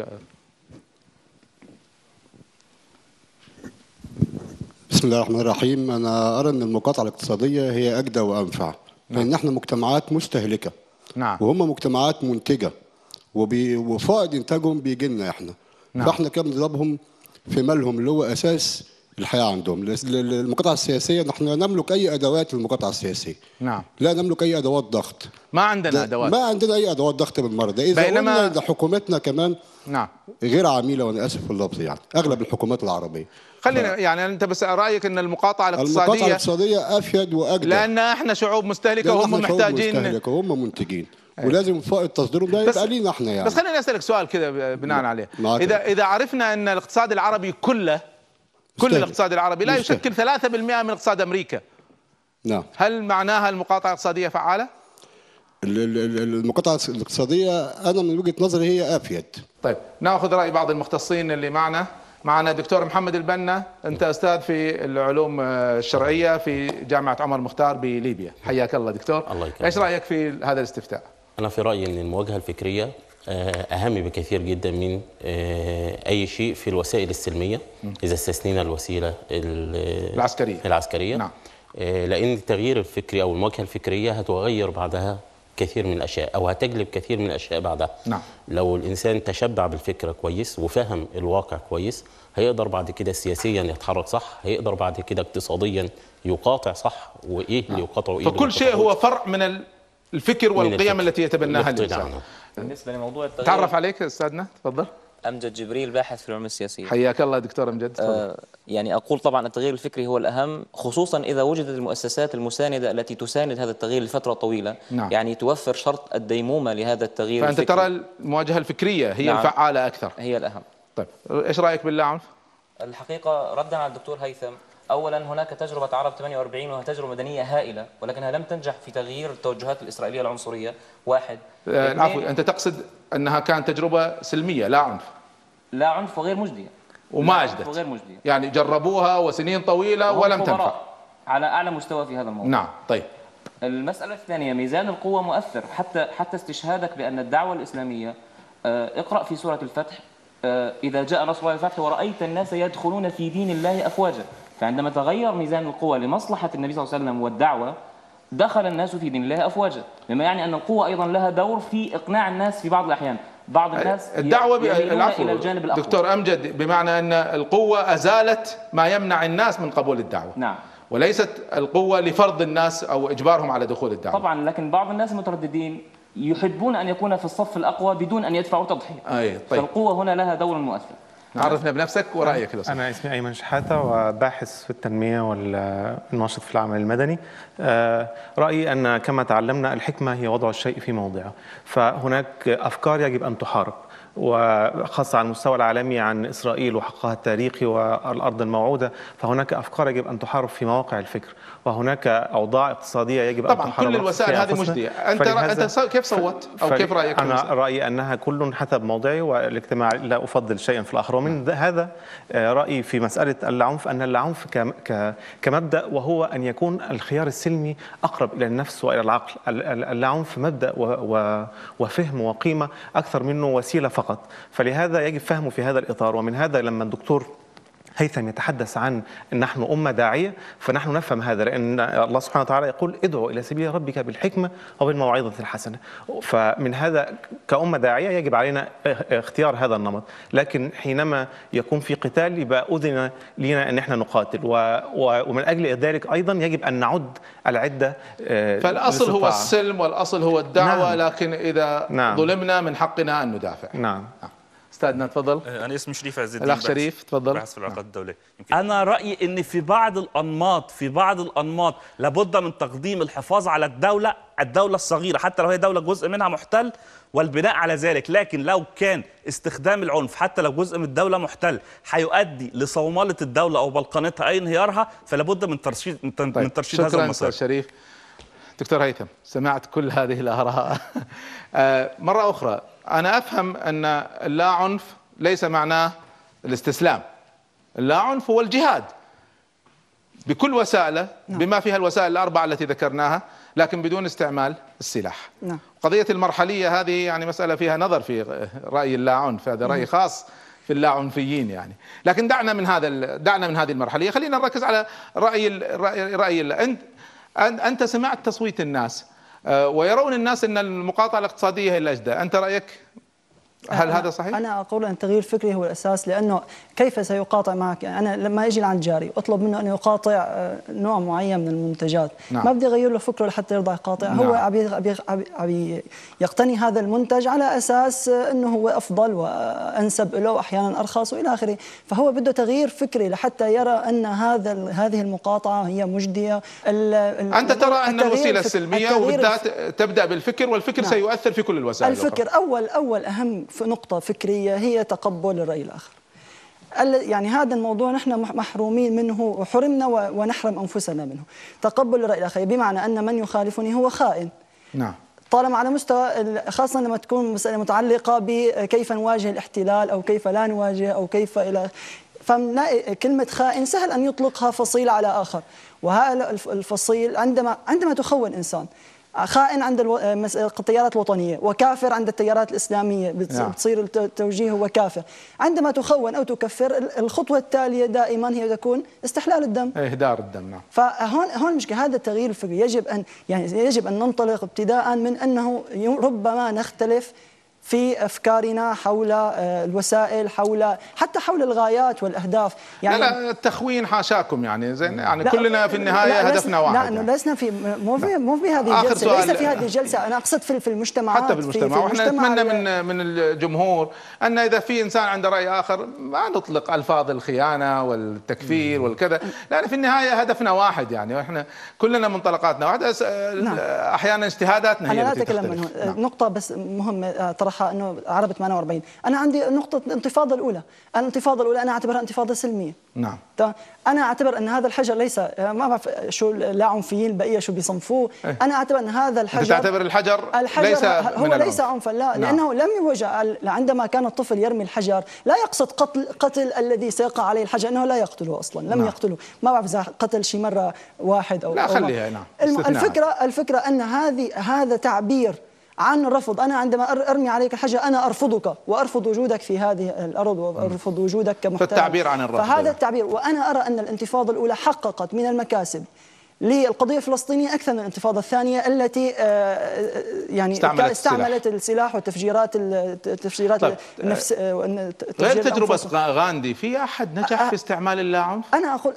بسم الله الرحمن الرحيم. أنا أرى أن المقاطعة الاقتصادية هي أجدى وأنفع، لأن احنا مجتمعات مستهلكة. نعم. وهم مجتمعات منتجة، وبي... وفائض انتاجهم بيجي لنا احنا. نعم. فاحنا كده بنضربهم في مالهم اللي هو اساس الحياه عندهم. المقاطعه السياسيه نحن لا نملك اي ادوات للمقاطعه السياسيه. نعم. لا نملك اي ادوات ضغط. ما عندنا ادوات. ما عندنا اي ادوات ضغط بالمره ده. اذا بينما قلنا ان حكومتنا كمان نعم غير عميله، وانا اسف في اللفظ، يعني اغلب الحكومات العربيه. خلينا ف... يعني انت بس رايك ان المقاطعه الاقتصاديه المقاطعه الاقتصاديه افيد واجدى، لان احنا شعوب مستهلكه وهم محتاجين مستهلكه وهم منتجين. أيه. ولازم فائض تصديرهم ده يبقى لينا احنا يعني. بس خليني اسالك سؤال كذا بناء عليه. اذا اذا عرفنا ان الاقتصاد العربي كله كل مستهلك. الاقتصاد العربي لا مستهلك. يشكل ثلاثة بالمئة من اقتصاد امريكا. نعم. هل معناها المقاطعه الاقتصاديه فعاله؟ المقاطعه الاقتصاديه انا من وجهه نظري هي افيد. طيب ناخذ راي بعض المختصين اللي معنا. معنا الدكتور محمد البنا، انت استاذ في العلوم الشرعيه في جامعه عمر مختار بليبيا. حياك الله دكتور. الله يكرمك. ايش رايك في هذا الاستفتاء؟ انا في رايي ان المواجهه الفكريه اهم بكثير جدا من اي شيء في الوسائل السلميه اذا استثنينا الوسيله العسكريه العسكريه نعم. لان التغيير الفكري او المواجهه الفكريه هتغير بعدها كثير من الاشياء او هتجلب كثير من الاشياء بعدها. نعم. لو الانسان تشبع بالفكره كويس وفهم الواقع كويس هيقدر بعد كده سياسيا يتحرك صح، هيقدر بعد كده اقتصاديا يقاطع صح، وايه اللي يقاطع وايه. فكل شيء هو فرع من الفكر والقيم التي يتبناها الانسان. بالنسبه لموضوع التغيير، تعرف عليك استاذنا، تفضل. امجد جبريل، باحث في العلوم السياسيه. حياك الله دكتور امجد. آه يعني اقول طبعا التغيير الفكري هو الاهم، خصوصا اذا وجدت المؤسسات المسانده التي تساند هذا التغيير لفتره طويله. نعم. يعني توفر شرط الديمومه لهذا التغيير فانت الفكري. ترى المواجهه الفكريه هي نعم. الفعاله اكثر، هي الاهم. طيب ايش رايك بالله عنف؟ الحقيقه ردا على الدكتور هيثم، اولا هناك تجربه عرب ثمانية وأربعين وهي تجربه مدنيه هائله، ولكنها لم تنجح في تغيير التوجهات الاسرائيليه العنصريه. واحد. العفو، انت تقصد انها كانت تجربه سلميه لا عنف؟ لا عنف وغير مجديه. وما اجدت. وغير مجديه. يعني جربوها وسنين طويله ولم تنفع. على اعلى مستوى في هذا الموضوع. نعم، طيب. المساله الثانيه، ميزان القوه مؤثر، حتى حتى استشهادك بان الدعوه الاسلاميه، اقرا في سوره الفتح، اذا جاء نصر الله الفتح ورايت الناس يدخلون في دين الله افواجا. فعندما تغير ميزان القوة لمصلحة النبي صلى الله عليه وسلم والدعوة دخل الناس في دين الله أفواجا، مما يعني أن القوة أيضا لها دور في إقناع الناس في بعض الأحيان. بعض الناس الدعوة العفو إلى الجانب الأقوى. دكتور أمجد، بمعنى أن القوة أزالت ما يمنع الناس من قبول الدعوة. نعم. وليست القوة لفرض الناس أو إجبارهم على دخول الدعوة. طبعا، لكن بعض الناس المترددين يحبون أن يكون في الصف الأقوى بدون أن يدفعوا تضحية. أي طيب. فالقوة هنا لها دور مؤثر. عرفنا بنفسك ورأيك. لو أنا اسمي أيمن شحاتة وباحث في التنمية والناشط في العمل المدني. رأيي أن كما تعلمنا الحكمة هي وضع الشيء في موضعه، فهناك أفكار يجب أن تحارب، وخاصة على المستوى العالمي عن إسرائيل وحقها التاريخي والأرض الموعودة، فهناك أفكار يجب أن تحارب في مواقع الفكر، وهناك أوضاع اقتصادية يجب أن تحارب. طبعا كل الوسائل هذه مجدية. أنت أنت كيف صوت أو كيف رأيك؟ أنا رأيي أنها كل حسب موضعي، والاجتماع لا أفضل شيئا في الآخر. ومن هذا رأيي في مسألة العنف أن العنف كمبدأ، وهو أن يكون الخيار السلمي أقرب إلى النفس وإلى العقل. العنف مبدأ وفهم وقيمة أكثر منه وسيلة فقط، فلهذا يجب فهمه في هذا الإطار. ومن هذا لما الدكتور هيثم يتحدث عن أن نحن أمة داعية، فنحن نفهم هذا، لأن الله سبحانه وتعالى يقول ادعو إلى سبيل ربك بالحكمة وبالموعظة الحسنة. فمن هذا كأمة داعية يجب علينا اختيار هذا النمط. لكن حينما يكون في قتال يبقى أذن لنا أن احنا نقاتل، ومن أجل ذلك أيضا يجب أن نعد العدة. فالأصل هو السلم والأصل هو الدعوة. نعم. لكن إذا نعم. ظلمنا من حقنا أن ندافع. نعم. استاذنا تفضل. انا اسمي شريف عز الدين، الاخ شريف تفضل. باحث في العلاقات الدوليه. انا رايي ان في بعض الانماط في بعض الانماط لابد من تقديم الحفاظ على الدوله الدوله الصغيره حتى لو هي دوله جزء منها محتل والبناء على ذلك. لكن لو كان استخدام العنف حتى لو جزء من الدوله محتل هيؤدي لصوماله الدوله او بلقنتها اي انهيارها، فلا بد من ترشيد من طيب. ترشيد هذا المسار. شكرا شريف. دكتور هيثم، سمعت كل هذه الاراء. مره اخرى انا افهم ان اللا عنف ليس معناه الاستسلام. اللا عنف هو الجهاد بكل وسائله، بما فيها الوسائل الأربعة التي ذكرناها، لكن بدون استعمال السلاح. نعم. قضية المرحلية هذه يعني مسألة فيها نظر في رأي اللا عنف، هذا رأي خاص في اللا عنفيين يعني. لكن دعنا من هذا دعنا من هذه المرحلية، خلينا نركز على رأي رأي, رأي أنت أنت سمعت تصويت الناس ويرون الناس أن المقاطعة الاقتصادية هي الأجدى، أنت رأيك هل هذا صحيح؟ أنا أقول أن التغيير الفكري هو الأساس، لأنه كيف سيقاطع معك؟ أنا لما أجي لعند جاري أطلب منه أن يقاطع نوع معين من المنتجات، نعم. ما بدي أغير له فكره لحتى يرضى يقاطع، نعم. هو عبي عبي يقتني هذا المنتج على أساس أنه هو أفضل وأنسب له وأحيانا أرخص وإلى آخره، فهو بده تغيير فكري لحتى يرى أن هذا هذه المقاطعة هي مجدية. أنت ترى أن الوسيلة السلمية وبدها تبدأ بالفكر، والفكر نعم. سيؤثر في كل الوسائل الفكر الأخرى. أول أول أهم في نقطة فكرية هي تقبل الرأي الآخر. يعني هذا الموضوع نحن محرومين منه وحرمنا ونحرم أنفسنا منه. تقبل الرأي الآخر بمعنى أن من يخالفني هو خائن. نعم. طالما على مستوى خاصة لما تكون مسألة متعلقة بكيف نواجه الاحتلال أو كيف لا نواجه أو كيف إلى فمنلاقي كلمة خائن سهل أن يطلقها فصيل على آخر، وهذا الفصيل عندما عندما تخون إنسان خائن عند التيارات الوطنية وكافر عند التيارات الإسلامية، بتصير التوجيه هو كافر. عندما تخون أو تكفر الخطوة التالية دائما هي تكون استحلال الدم، إهدار الدم. نعم. فهون هون المشكلة، هذا التغيير الفكري يجب أن يعني يجب أن ننطلق ابتداء من أنه ربما نختلف في أفكارنا حول الوسائل، حول حتى حول الغايات والأهداف. يعني لا لا التخوين حاشاكم يعني زين يعني كلنا في النهاية هدفنا واحد. لا لسنا في مو في مو في هذه الجلسة، ليس في هذه الجلسة، أنا أقصد في في المجتمعات، حتى في المجتمع، وإحنا نتمنى من من الجمهور أن إذا في إنسان عنده رأي آخر ما نطلق ألفاظ الخيانة والتكفير والكذا، لأن في النهاية هدفنا واحد يعني، وإحنا كلنا منطلقاتنا واحدة. أحيانا اجتهاداتنا هي أنا لا أتكلم منه. نقطة بس مهمة طرحها انه عربة ثمانية وأربعين، انا عندي نقطه الانتفاضه الاولى، الانتفاضه الاولى انا اعتبرها انتفاضه سلميه. نعم. انا اعتبر ان هذا الحجر ليس، ما بعرف شو لا عنفيين البقيه شو بيصنفوه، أيه. انا اعتبر ان هذا الحجر، انت تعتبر الحجر, الحجر ليس هو من ليس عنفا، لا. نعم. لانه لم يوجه عندما كان الطفل يرمي الحجر لا يقصد قتل قتل الذي سيقع عليه الحجر، انه لا يقتله اصلا، لم نعم. يقتله، ما بعرف اذا قتل شي مره واحد او لا خليها. نعم. الفكره الفكره ان هذه هذا تعبير عن رفض. أنا عندما أرمي عليك الحجر أنا أرفضك وأرفض وجودك في هذه الأرض وأرفض وجودك كمحتل. فالتعبير عن الرفض، فهذا التعبير. وأنا أرى أن الانتفاضة الأولى حققت من المكاسب للقضية الفلسطينية أكثر من الانتفاضة الثانية التي يعني استعملت, استعملت السلاح والتفجيرات التفجيرات طيب. النفس. غير تجربة غاندي، في أحد نجح في استعمال اللاعنف؟ أنا أقول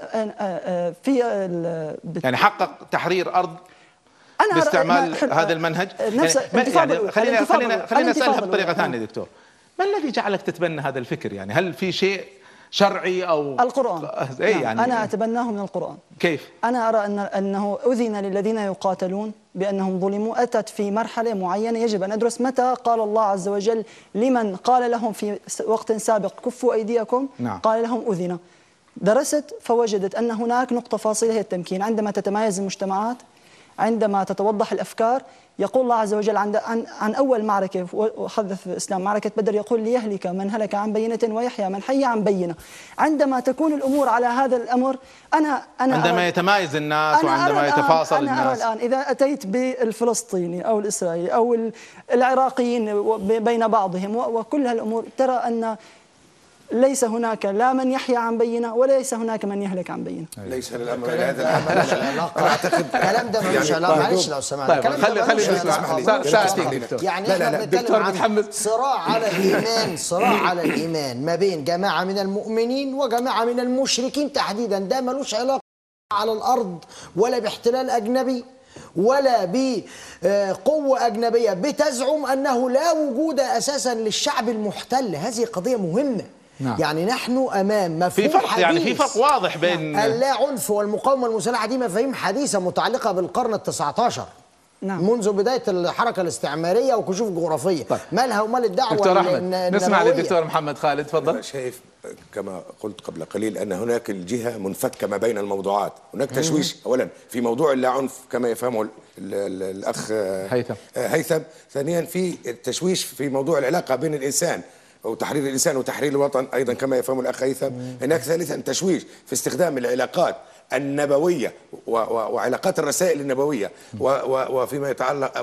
في يعني حقق تحرير أرض باستعمال هذا المنهج. نفس يعني, يعني خلينا خلينا خلينا اسالها بطريقه ثانيه دكتور، ما الذي جعلك تتبنى هذا الفكر؟ يعني هل في شيء شرعي او القرآن؟ اي يعني انا اتبناه من القرآن. كيف؟ انا ارى ان انه اذن للذين يقاتلون بأنهم ظلموا أتت في مرحلة معينة يجب أن ندرس متى قال الله عز وجل لمن قال لهم في وقت سابق كفوا أيديكم. نعم. قال لهم أذن. درست فوجدت أن هناك نقطة فاصلة هي التمكين. عندما تتمايز المجتمعات، عندما تتوضح الأفكار، يقول الله عز وجل عن, عن, عن أول معركة وحدث في الإسلام معركة بدر، يقول ليهلك من هلك عن بينة ويحيى من حي عن بينة. عندما تكون الأمور على هذا الأمر، أنا أنا عندما يتمايز الناس وعندما يتفاصل أنا الناس. أنا الآن إذا أتيت بالفلسطيني أو الإسرائيلي أو العراقيين بين بعضهم وكل هالأمور، ترى أن ليس هناك لا من يحيى عن بينة وليس هناك من يهلك عن بينة. ليس الامر الى هذا الحد. اعتقد الكلام ده ملوش علاقه. معلش لو سمحت. طيب خلي خلي نسمع ساعتين. يعني احنا بنتكلم عن صراع على الايمان، صراع على الايمان ما بين جماعه من المؤمنين وجماعه من المشركين تحديدا. ده ملوش علاقه على الارض ولا باحتلال اجنبي ولا بقوة أجنبية بتزعم أنه لا وجود أساسا للشعب المحتل. هذه قضية مهمة. نعم. يعني نحن أمام مفهوم في فرق، حديث. يعني في فرق واضح بين اللا عنف والمقاومة المسلحة. دي مفاهيم حديثة متعلقة بالقرن التاسع عشر. نعم. منذ بداية الحركة الاستعمارية وكشوف جغرافية. طيب. مالها ومال الدعوة دكتور أحمد، نسمع للدكتور محمد خالد. تفضل. أنا شايف كما قلت قبل قليل أن هناك الجهة منفكة ما بين الموضوعات. هناك تشويش أولا في موضوع اللا عنف كما يفهمه الأخ هيثم. هيثم. ثانيا في تشويش في موضوع العلاقة بين الإنسان وتحرير الإنسان وتحرير الوطن أيضا كما يفهم الأخ هيثم. هناك ثالثا تشويش في استخدام العلاقات النبوية وعلاقات الرسائل النبوية وفيما يتعلق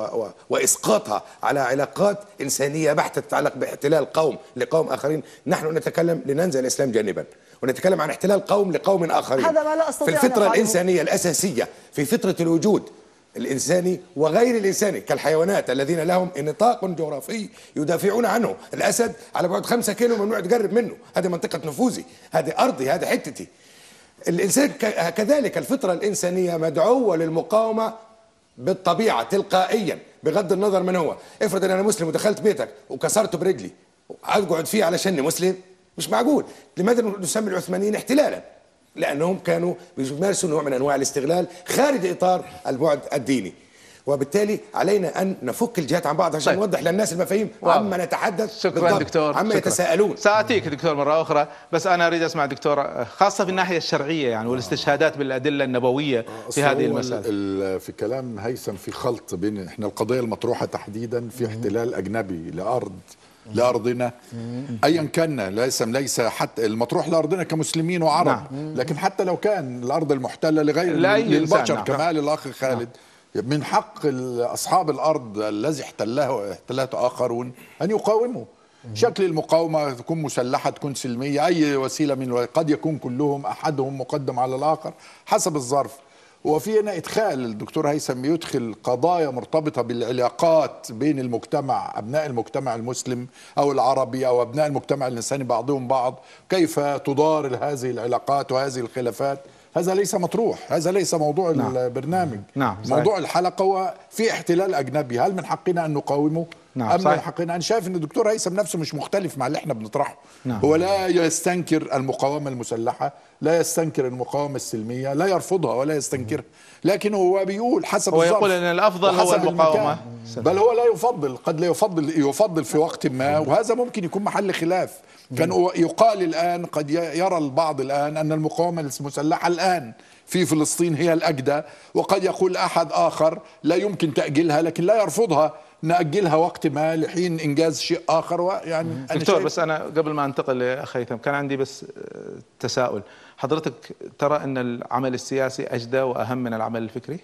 وإسقاطها على علاقات إنسانية بحتة تتعلق باحتلال قوم لقوم آخرين. نحن نتكلم لننزل الإسلام جانبا ونتكلم عن احتلال قوم لقوم آخرين. هذا ما لا أستطيع في الفطرة الإنسانية الأساسية، في فطرة الوجود الإنساني وغير الإنساني كالحيوانات الذين لهم نطاق جغرافي يدافعون عنه. الأسد على بعد خمسة كيلو ممنوع تقرب منه، هذه منطقة نفوذي، هذه أرضي، هذه حتتي. الإنسان كذلك الفطرة الإنسانية مدعوة للمقاومة بالطبيعة تلقائيا بغض النظر من هو. افرض أن أنا مسلم ودخلت بيتك وكسرته برجلي أقعد فيه علشان مسلم، مش معقول. لماذا نسمي العثمانيين احتلالا؟ لأنهم كانوا بيمارسوا نوع من أنواع الاستغلال خارج إطار البعد الديني، وبالتالي علينا أن نفك الجهات عن بعض عشان طيب. نوضح للناس المفاهيم عما نتحدث. شكرا دكتور، عما يتساءلون. سأتيك دكتور مرة أخرى، بس أنا أريد أسمع دكتور خاصة في الناحية الشرعية يعني والاستشهادات بالأدلة النبوية في هذه المسألة. في كلام هيثم في خلط بين إحنا القضية المطروحة تحديدا في احتلال أجنبي لأرض لأرضنا أيا كان، ليس ليس حتى المطروح لأرضنا كمسلمين وعرب. نعم. لكن حتى لو كان الأرض المحتلة لغير للبشر. نعم. كما قال الأخ خالد. نعم. من حق أصحاب الأرض الذي احتلها احتلته آخرون أن يقاوموا. شكل المقاومة تكون مسلحة تكون سلمية أي وسيلة من، قد يكون كلهم أحدهم مقدم على الآخر حسب الظرف. وفي هنا إدخال الدكتور هيثم يدخل قضايا مرتبطة بالعلاقات بين المجتمع، أبناء المجتمع المسلم أو العربي أو أبناء المجتمع الإنساني بعضهم بعض، كيف تدار هذه العلاقات وهذه الخلافات. هذا ليس مطروح، هذا ليس موضوع. نعم. البرنامج. نعم. موضوع الحلقة هو في احتلال أجنبي، هل من حقنا أن نقاومه؟ نعم. أم من حقنا؟ أنا شايف أن الدكتور هيثم نفسه مش مختلف مع اللي احنا بنطرحه. نعم. هو لا يستنكر المقاومة المسلحة، لا يستنكر المقاومة السلمية، لا يرفضها ولا يستنكرها، لكن هو بيقول حسب هو الظرف. يقول أن الأفضل هو المقاومة، بل هو لا يفضل، قد لا يفضل، يفضل في وقت ما، وهذا ممكن يكون محل خلاف. كان يقال الآن، قد يرى البعض الآن أن المقاومة المسلحة الآن في فلسطين هي الأجدى، وقد يقول أحد آخر لا يمكن تأجيلها لكن لا يرفضها، نأجلها وقت ما لحين إنجاز شيء آخر. يعني دكتور بس أنا قبل ما أنتقل لأخ هيثم كان عندي بس تساؤل، حضرتك ترى أن العمل السياسي أجدى وأهم من العمل الفكري؟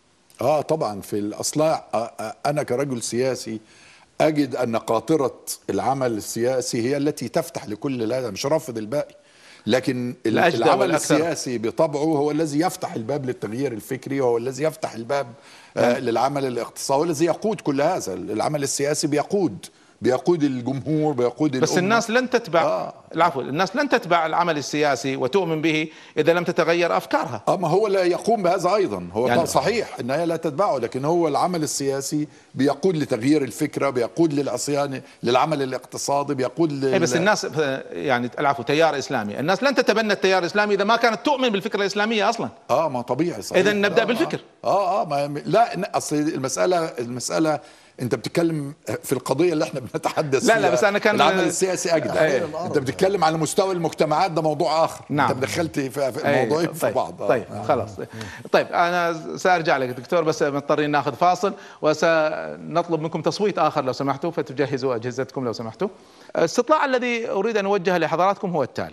آه طبعا. في الأصلاح أنا كرجل سياسي أجد أن قاطرة العمل السياسي هي التي تفتح لكل هذا، مش رافض الباقي، لكن العمل السياسي بطبعه هو الذي يفتح الباب للتغيير الفكري، وهو الذي يفتح الباب آه للعمل الاقتصادي، هو الذي يقود كل هذا. العمل السياسي بيقود بيقود الجمهور، بيقود بس الأمة. الناس لن تتبع آه. العفو الناس لن تتبع العمل السياسي وتؤمن به إذا لم تتغير أفكارها. اه ما هو لا يقوم بهذا أيضا، هو يعني صحيح أن هي لا تتبعه، لكن هو العمل السياسي بيقود لتغيير الفكرة، بيقود للعصيان، للعمل الاقتصادي، بيقود لل... إيه بس الناس يعني العفو تيار إسلامي، الناس لن تتبنى التيار الإسلامي إذا ما كانت تؤمن بالفكرة الإسلامية أصلا. اه ما طبيعي صحيح. إذا نبدأ آه بالفكر. اه اه ما لا اصل المسألة المسألة انت بتتكلم في القضيه اللي احنا بنتحدث لا فيها. لا بس انا كان العمل السياسي اجدع. ايه. انت بتتكلم على مستوى المجتمعات، ده موضوع اخر. نعم. انت دخلت في الموضوعين طيب. في بعض. طيب آه. خلاص. طيب انا سارجع لك دكتور، بس مضطرين ناخذ فاصل وسنطلب منكم تصويت اخر لو سمحتوا، فتجهزوا اجهزتكم لو سمحتوا. الاستطلاع الذي اريد ان اوجهه لحضراتكم هو التالي: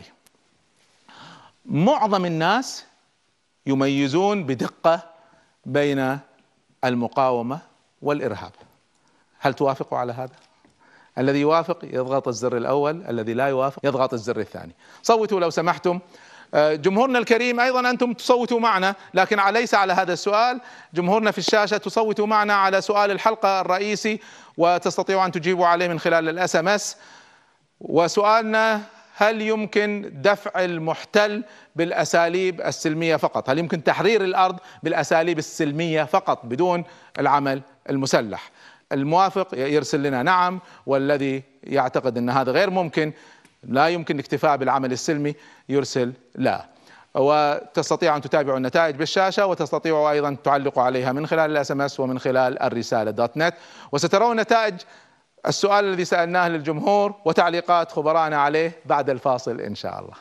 معظم الناس يميزون بدقه بين المقاومه والارهاب. هل توافقوا على هذا؟ الذي يوافق يضغط الزر الأول، الذي لا يوافق يضغط الزر الثاني. صوتوا لو سمحتم. جمهورنا الكريم أيضا أنتم تصوتوا معنا، لكن ليس على هذا السؤال. جمهورنا في الشاشة تصوتوا معنا على سؤال الحلقة الرئيسي، وتستطيعوا أن تجيبوا عليه من خلال الاس ام اس. وسؤالنا: هل يمكن دفع المحتل بالأساليب السلمية فقط؟ هل يمكن تحرير الأرض بالأساليب السلمية فقط بدون العمل المسلح؟ الموافق يرسل لنا نعم، والذي يعتقد أن هذا غير ممكن، لا يمكن الاكتفاء بالعمل السلمي، يرسل لا. وتستطيع أن تتابعوا النتائج بالشاشة، وتستطيعوا أيضا تعلقوا عليها من خلال الاس ام اس ومن خلال الرسالة دوت نت. وسترون نتائج السؤال الذي سألناه للجمهور وتعليقات خبرائنا عليه بعد الفاصل إن شاء الله.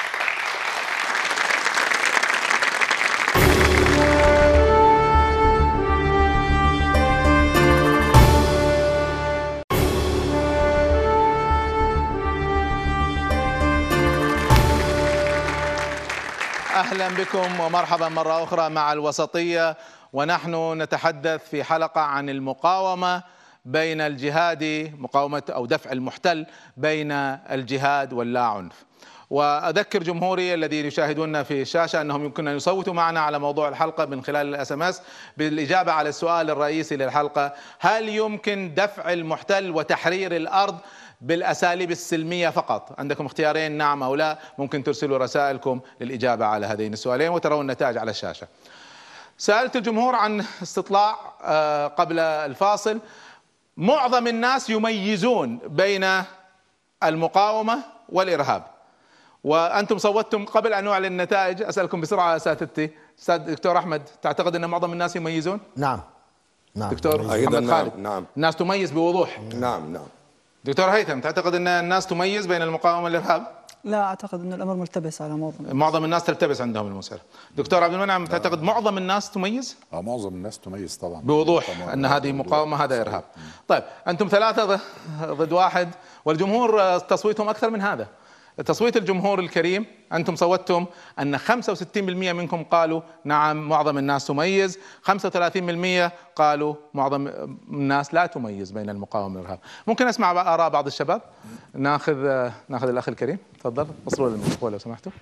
أهلا بكم ومرحبا مرة أخرى مع الوسطية، ونحن نتحدث في حلقة عن المقاومة بين الجهاد، مقاومة أو دفع المحتل بين الجهاد واللا عنف. وأذكر جمهوري الذين يشاهدوننا في الشاشة أنهم يمكن أن يصوتوا معنا على موضوع الحلقة من خلال الاس ام اس بالإجابة على السؤال الرئيسي للحلقة: هل يمكن دفع المحتل وتحرير الأرض بالأساليب السلمية فقط؟ عندكم اختيارين، نعم أو لا. ممكن ترسلوا رسائلكم للإجابة على هذين السؤالين وترون النتائج على الشاشة. سألت الجمهور عن استطلاع قبل الفاصل. معظم الناس يميزون بين المقاومة والإرهاب، وأنتم صوتتم. قبل أن أعلن النتائج أسألكم بسرعة أساتذتي. أستاذ دكتور أحمد، تعتقد أن معظم الناس يميزون؟ نعم نعم. دكتور محمد خالد، نعم. الناس تميز بوضوح. نعم نعم. دكتور هيثم، تعتقد أن الناس تميز بين المقاومة والإرهاب؟ لا أعتقد أن الأمر ملتبس على معظم الناس. معظم الناس تلتبس عندهم المسألة. دكتور عبد المنعم، تعتقد معظم الناس تميز؟ اه معظم الناس تميز طبعا بوضوح أن هذه مقاومة، هذا إرهاب. طيب أنتم ثلاثة ضد واحد، والجمهور تصويتهم أكثر من هذا. تصويت الجمهور الكريم، أنتم صوتتم أن خمسة وستين بالمئة منكم قالوا نعم معظم الناس تميز، خمسة وثلاثين بالمئة قالوا معظم الناس لا تميز بين المقاومة والإرهاب. ممكن أسمع آراء بعض الشباب؟ ناخذ ناخذ الأخ الكريم، تفضل وصلوا للميكروفون لو سمحتوا.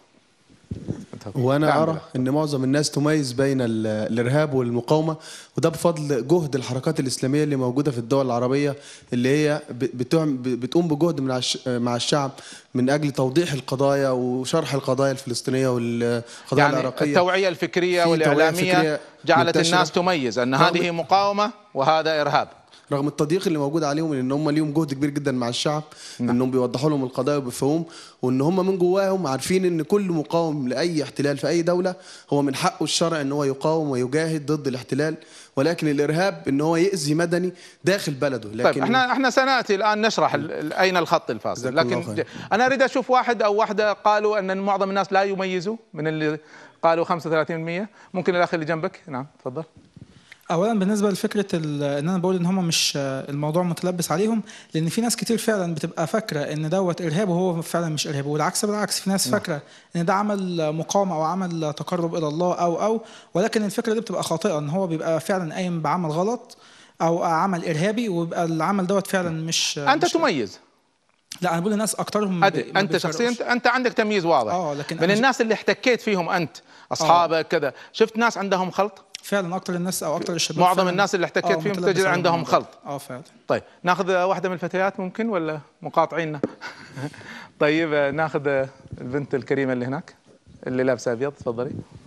وأنا أرى أن معظم الناس تميز بين الإرهاب والمقاومة، وده بفضل جهد الحركات الإسلامية اللي موجودة في الدول العربية، اللي هي بتقوم بجهد مع الشعب من أجل توضيح القضايا وشرح القضايا الفلسطينية والقضايا يعني العراقية. التوعية الفكرية والإعلامية جعلت منتشرة. الناس تميز أن هذه مقاومة وهذا إرهاب، رغم التضييق اللي موجود عليهم، ان هم ليهم جهد كبير جدا مع الشعب. نعم. انهم بيوضحوا لهم القضايا وبيفهموهم، وان هم من جواهم عارفين ان كل مقاوم لاي احتلال في اي دوله هو من حقه الشرعي ان هو يقاوم ويجاهد ضد الاحتلال، ولكن الارهاب ان هو يأذي مدني داخل بلده. لكن طيب احنا احنا سناتي الان نشرح اين الخط الفاصل، لكن انا اريد اشوف واحد او واحده قالوا ان معظم الناس لا يميزوا من اللي قالوا خمسة وثلاثين بالمئة. ممكن الاخ اللي جنبك. نعم تفضل. اولا بالنسبه لفكره ان انا بقول ان هم مش الموضوع متلبس عليهم، لان في ناس كتير فعلا بتبقى فاكره ان دوت ارهاب وهو فعلا مش ارهاب، والعكس بالعكس، في ناس فاكره ان ده عمل مقاومه او عمل تقرب الى الله او او ولكن الفكره دي بتبقى خاطئه، ان هو بيبقى فعلا قايم بعمل غلط او عمل ارهابي، ويبقى العمل دوت فعلا مش انت مش تميز. لا انا بقول الناس اكترهم انت شخصيا انت عندك تمييز واضح. اه لكن من الناس اللي احتكيت فيهم انت اصحابك كده، شفت ناس عندهم خلط؟ فعلا اكتر الناس او اكتر الشباب معظم الناس اللي احتكيت فيهم تجد عندهم خلط. اه فعلا. طيب ناخذ واحده من الفتيات ممكن ولا مقاطعيننا؟ طيب ناخذ البنت الكريمه اللي هناك اللي لابسه ابيض، تفضلي.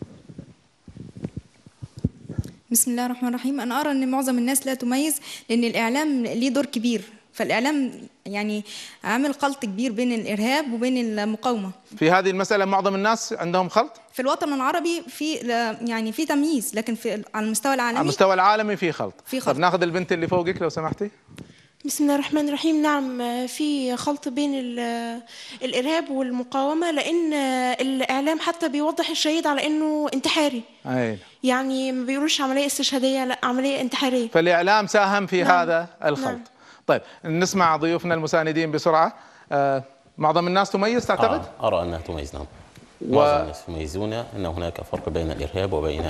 بسم الله الرحمن الرحيم. أنا أرى أن معظم الناس لا تميز، لأن الإعلام ليه دور كبير، فالإعلام يعني عامل خلط كبير بين الإرهاب وبين المقاومة. في هذه المسألة معظم الناس عندهم خلط؟ في الوطن العربي في يعني في تمييز، لكن في على المستوى العالمي على المستوى العالمي في خلط. في خلط. طب ناخذ البنت اللي فوقك لو سمحتي. بسم الله الرحمن الرحيم. نعم، في خلط بين الإرهاب والمقاومة، لأن الإعلام حتى بيوضح الشهيد على أنه انتحاري. أي. يعني ما بيقولوش عملية استشهادية، لا عملية انتحارية. فالإعلام ساهم في نعم. هذا الخلط. نعم. طيب نسمع ضيوفنا المساندين بسرعة. آه معظم الناس تميز تعتقد؟ آه أرى أنها تميز. نعم. و... معظم الناس يميزون أن هناك فرق بين الإرهاب وبين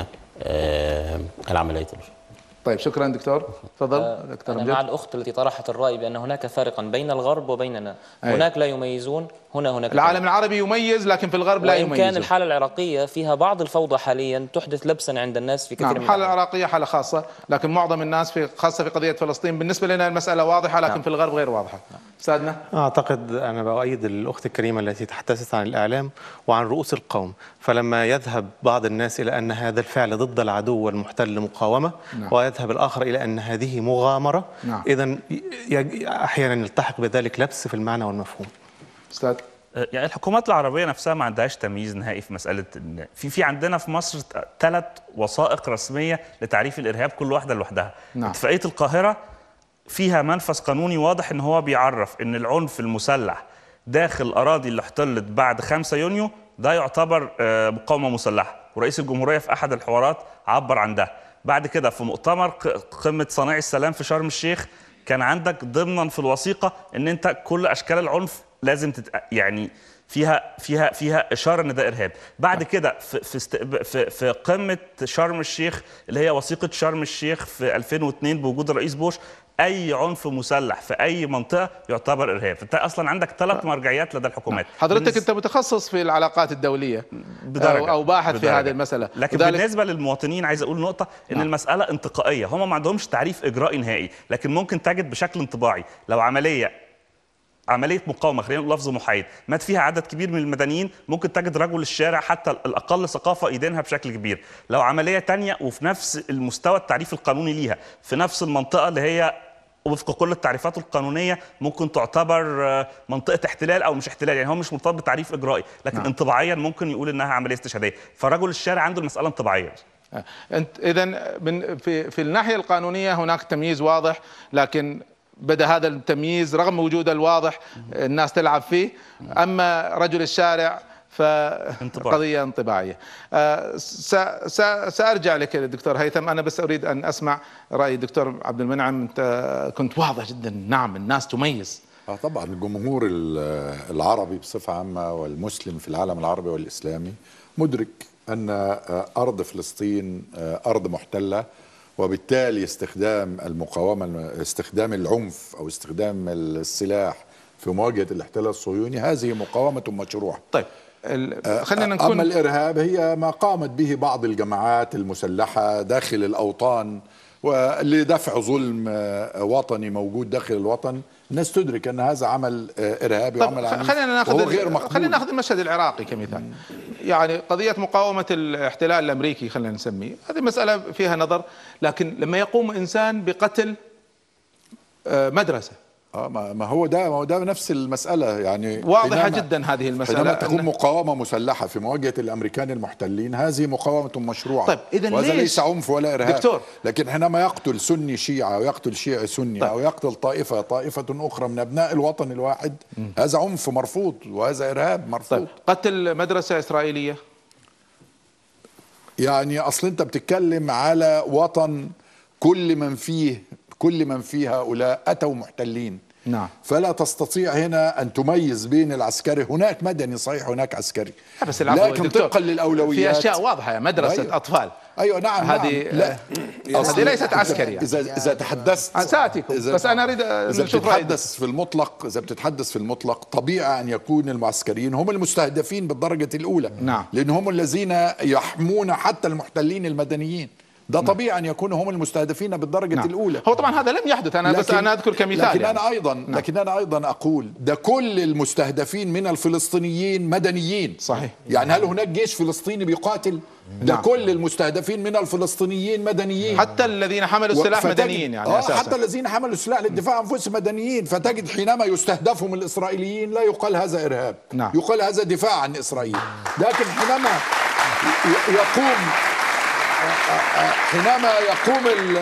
آه العمليات الإرهابية. طيب شكرا دكتور. تفضل آه دكتور. أنا مع الأخت التي طرحت الرأي بأن هناك فارقا بين الغرب وبيننا. أي. هناك لا يميزون، هنا هناك العالم العربي يميز لكن في الغرب لا يميز. وإن كان الحالة العراقية فيها بعض الفوضى حاليا تحدث لبسا عند الناس في كثير نعم. من الحالة العراقية حالة خاصة، لكن معظم الناس في خاصة في قضية فلسطين بالنسبة لنا المسألة واضحة، لكن نعم. في الغرب غير واضحة. أستاذنا. أعتقد أنا بؤيد الأخت الكريمة التي تحدثت عن الإعلام وعن رؤوس القوم، فلما يذهب بعض الناس إلى أن هذا الفعل ضد العدو والمحتل مقاومة، نعم. ويذهب الآخر إلى أن هذه مغامرة، نعم. إذن أحيانا يلتحق بذلك لبس في المعنى والمفهوم. أستاذ. يعني الحكومات العربية نفسها ما عندهاش تمييز نهائي في مسألة إن في في عندنا في مصر ثلاث وثائق رسمية لتعريف الإرهاب كل واحدة لوحدها. نعم. اتفاقية القاهرة فيها منفذ قانوني واضح إن هو بيعرف إن العنف المسلح داخل الأراضي اللي احتلت بعد خمسة يونيو ده يعتبر مقاومة مسلحة، ورئيس الجمهورية في أحد الحوارات عبر عن ده. بعد كده في مؤتمر قمة صناعي السلام في شرم الشيخ كان عندك ضمنا في الوثيقة إن أنت كل أشكال العنف لازم تت... يعني فيها فيها فيها اشاره ان ده ارهاب. بعد كده في في, است... في في قمه شرم الشيخ اللي هي وثيقه شرم الشيخ في ألفين واثنين بوجود الرئيس بوش، اي عنف مسلح في اي منطقه يعتبر ارهاب. انت اصلا عندك ثلاث مرجعيات لدى الحكومات. حضرتك بالنسبة... انت متخصص في العلاقات الدوليه بدرجة. او باحث بدرجة. في هذه المساله. لكن وذلك... بالنسبه للمواطنين عايز اقول نقطه ان نعم. المساله انتقائيه، هم ما عندهمش تعريف اجرائي نهائي، لكن ممكن تجد بشكل انطباعي لو عمليه عملية مقاومة خلينا نقول لفظ محايد مات فيها عدد كبير من المدنيين، ممكن تجد رجل الشارع حتى الأقل ثقافة يدينها بشكل كبير. لو عملية تانية وفي نفس المستوى التعريف القانوني ليها في نفس المنطقة اللي هي وفق كل التعريفات القانونية ممكن تعتبر منطقة احتلال أو مش احتلال، يعني هو مش مرتبط بتعريف إجرائي، لكن نعم. انطباعيا ممكن يقول إنها عملية استشهادية، فرجل الشارع عنده المسألة انطباعية. أنت إذن في في الناحية القانونية هناك تمييز واضح، لكن بدأ هذا التمييز رغم وجود الواضح الناس تلعب فيه. أما رجل الشارع فقضية انطباعية. أه سأرجع لك دكتور هيثم، أنا بس أريد أن أسمع رأي الدكتور عبد المنعم. أنت كنت واضح جدا، نعم الناس تميز. آه طبعا الجمهور العربي بصفة عامة والمسلم في العالم العربي والإسلامي مدرك أن أرض فلسطين أرض محتلة، وبالتالي استخدام المقاومة، استخدام العنف أو استخدام السلاح في مواجهة الاحتلال الصهيوني هذه مقاومة مشروعة. طيب خلينا نكون أما الإرهاب هي ما قامت به بعض الجماعات المسلحة داخل الأوطان ولدفع ظلم وطني موجود داخل الوطن. الناس تدرك أن هذا عمل إرهابي وعمل عنيف خلينا ناخذ غير مقبول. خلينا ناخذ المشهد العراقي كمثال. يعني قضية مقاومة الاحتلال الأمريكي خلينا نسميه، هذه مسألة فيها نظر، لكن لما يقوم إنسان بقتل مدرسة اه ما هو ده ما هو ده نفس المسألة، يعني واضحة جدا هذه المسألة. حينما تكون مقاومة مسلحة في مواجهة الأمريكان المحتلين هذه مقاومة مشروعة. طيب إذا وهذا ليس عنف ولا إرهاب دكتور. لكن حينما يقتل سني شيعة أو يقتل شيعي سني طيب. أو يقتل طائفة طائفة أخرى من أبناء الوطن الواحد م. هذا عنف مرفوض وهذا إرهاب مرفوض. طيب. قتل مدرسة إسرائيلية، يعني أصل أنت بتتكلم على وطن كل من فيه كل من فيه هؤلاء أتوا محتلين. نعم. فلا تستطيع هنا أن تميز بين العسكري، هناك مدني صحيح هناك عسكري، بس لكن طبقا للأولويات في أشياء واضحة، مدرسة أيوة. أطفال أيوة نعم هذه نعم. هذه ليست عسكرية يعني. إذا إذا تحدثت ساتكم بس أنا أريد إذا بتتحدث في المطلق إذا بتتحدث في المطلق طبيعي أن يكون المعسكريين هم المستهدفين بالدرجة الأولى. نعم. لأن هم الذين يحمون حتى المحتلين المدنيين. ده طبيعي أن يكونوا هم المستهدفين بالدرجة نعم. الأولى. هو طبعا هذا لم يحدث، أنا بس أنا أذكر كمثال. لكن يعني. أنا أيضا نعم. لكن أنا أيضا أقول ده كل المستهدفين من الفلسطينيين مدنيين. صحيح. يعني هل هناك جيش فلسطيني بيقاتل؟ ده نعم. كل المستهدفين من الفلسطينيين مدنيين، حتى الذين حملوا السلاح مدنيين يعني آه أساسا. حتى الذين حملوا السلاح للدفاع عن أنفسهم مدنيين. فتجد حينما يستهدفهم الإسرائيليين لا يقال هذا إرهاب، نعم. يقال هذا دفاع عن إسرائيل. لكن حينما يقوم حينما يقوم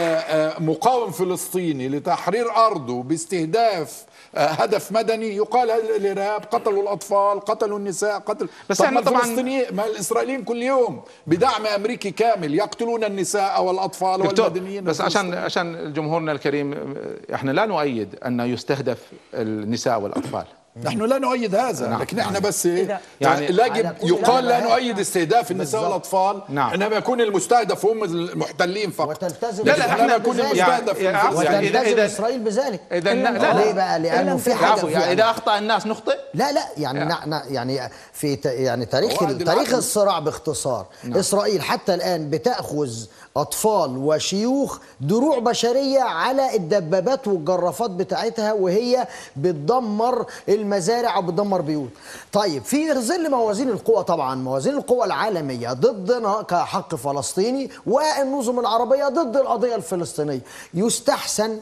مقاوم فلسطيني لتحرير أرضه باستهداف هدف مدني يقال هذا الإرهاب، قتلوا الأطفال، قتلوا النساء، قتل. بس احنا طبعا ما الإسرائيليين كل يوم بدعم أمريكي كامل يقتلون النساء والأطفال والمدنيين. بس عشان عشان جمهورنا الكريم، احنا لا نؤيد أن يستهدف النساء والأطفال. نحن لا نؤيد هذا، نعم. لكن احنا بس يعني يجب يقال لا نؤيد استهداف النساء والاطفال، نعم. انما يكون المستهدف هم المحتلين فقط. وتلتزم لا لا احنا يكون المستهدف يعني وتلتزم اسرائيل بذلك. اذا لا لا ليه بقى؟ لانه في حاجه يعني اذا اخطا الناس نخطئ. لا لا يعني يعني, يعني في يعني تاريخ تاريخ الصراع باختصار، نعم. اسرائيل حتى الان بتاخذ اطفال وشيوخ دروع بشريه على الدبابات والجرافات بتاعتها، وهي بتدمر المزارع وبتدمر بيوت. طيب في ظل موازين القوى، طبعا موازين القوى العالميه ضدنا كحق فلسطيني والنظم العربيه ضد القضيه الفلسطينيه، يستحسن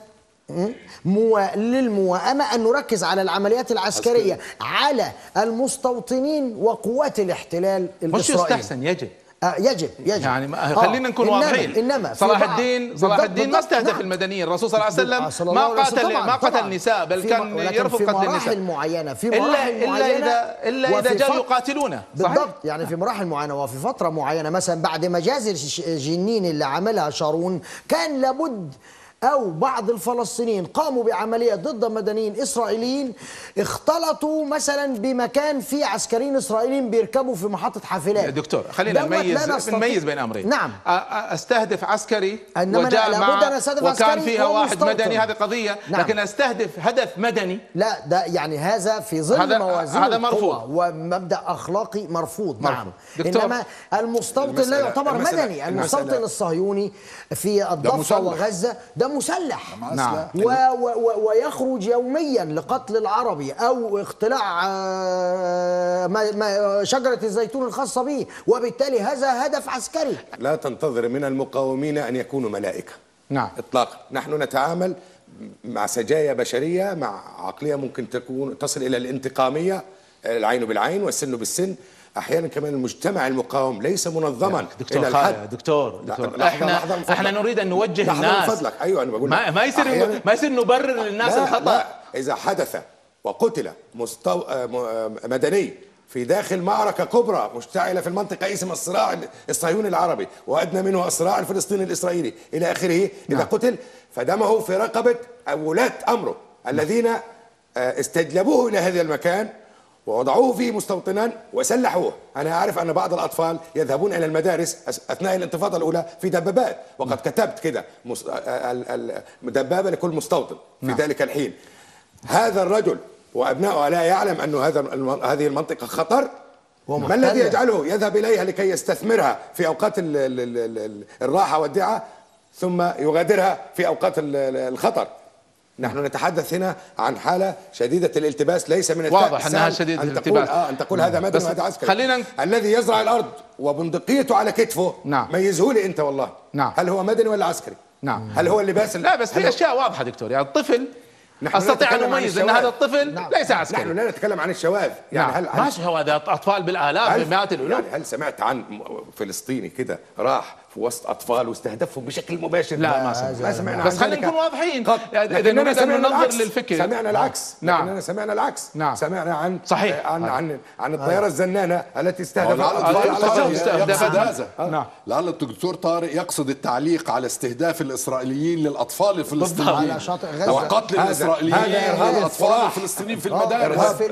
مو... للموائمة أن نركز على العمليات العسكرية على المستوطنين وقوات الاحتلال الإسرائيلي. مش يستحسن، يجب آه يجب يجب يعني خلينا نكون إنما واضحين. إنما صلاح الدين صلاح الدين ما استهدف نعم. المدنيين، الرسول صلى الله عليه وسلم ما قاتل ما قتل النساء، بل كان يرفض قتل النساء في مراحل معينة في إلا مراحل إلا معينة إذا إلا إذا جاءوا يقاتلونه. بالضبط، يعني في مراحل معينة وفي فترة معينة، مثلا بعد مجازر جنين اللي عملها شارون كان لابد أو بعض الفلسطينيين قاموا بعملية ضد مدنيين إسرائيليين اختلطوا مثلا بمكان فيه عسكريين إسرائيليين بيركبوا في محطة حافلات. دكتور خلينا نميز نميز بين أمرين. نعم. أستهدف عسكري وجاء مع وكان فيها واحد مدني، هذه قضية. نعم. لكن أستهدف هدف مدني لا، ده يعني هذا في ظل موازين هذا مرفوض ومبدأ أخلاقي مرفوض. مرفوض. نعم. دكتور. إنما المستوطن لا يعتبر مدني، المستوطن الصهيوني في الضفة وغزة ده مسلح. نعم. و و ويخرج يوميا لقتل العربي او اختلاع شجرة الزيتون الخاصة به، وبالتالي هذا هدف عسكري. لا تنتظر من المقاومين ان يكونوا ملائكة. نعم. اطلاقا. نحن نتعامل مع سجايا بشرية، مع عقلية ممكن تكون تصل الى الانتقامية، العين بالعين والسن بالسن. احيانا كمان المجتمع المقاوم ليس منظما دكتور خالد. دكتور, دكتور. لا احنا لحظة احنا نريد ان نوجه الناس. من فضلك. ايوه انا بقول ما, ما يصير ما يصير نبرر للناس لا الخطا. لا. اذا حدث وقتل مستو... مدني في داخل معركة كبرى مشتعلة في المنطقة اسمها الصراع الصهيوني العربي وأدنى منه الصراع الفلسطيني الإسرائيلي إلى آخره، إذا نعم. قتل فدمه في رقبة ولاة أمره الذين استجلبوه إلى هذا المكان ووضعوه فيه مستوطنا وسلحوه. أنا أعرف أن بعض الأطفال يذهبون إلى المدارس أثناء الانتفاضة الأولى في دبابات، وقد كتبت كده دبابة لكل مستوطن في نعم. ذلك الحين. هذا الرجل وأبنائه لا يعلم أن هذا هذه المنطقة خطر؟ ما الذي يجعله يذهب إليها لكي يستثمرها في أوقات ال ال ال الراحة والدعة ثم يغادرها في أوقات الخطر؟ نحن نتحدث هنا عن حالة شديدة الالتباس، ليس من واضح أنها شديدة الالتباس. آه أن تقول هذا مدني وهذا عسكري. خلينا الذي يزرع الأرض وبندقيته على كتفه نعم. ميزه لي أنت والله. نعم. هل هو مدني ولا عسكري؟ نعم. هل هو اللباس؟ لا بس في أشياء واضحة دكتور، يعني الطفل استطيع ان اميز ان هذا الطفل نعم. ليس عسكري. نحن لا نتكلم عن الشواذ يعني. نعم. هل ماشي، هو هذا اطفال بالالاف بمئات الالوف. يعني هل سمعت عن فلسطيني كده راح في وسط اطفال واستهدفهم بشكل مباشر؟ لا ما سمعنا, ما سمعنا. بس خلينا نكون واضحين، اذا نريد ان ننظر للفكر سمعنا العكس. نعم. لكننا سمعنا العكس. نعم. سمعنا عن صحيح عن عن, عن الطياره الزنانه التي استهدفت الاطفال على هذا. نعم. لعل الدكتور طارق يقصد التعليق على استهداف الاسرائيليين للاطفال الفلسطينيين على شاطئ غزه وقتل الاسرائيليين الأطفال الفلسطينيين في المدارس.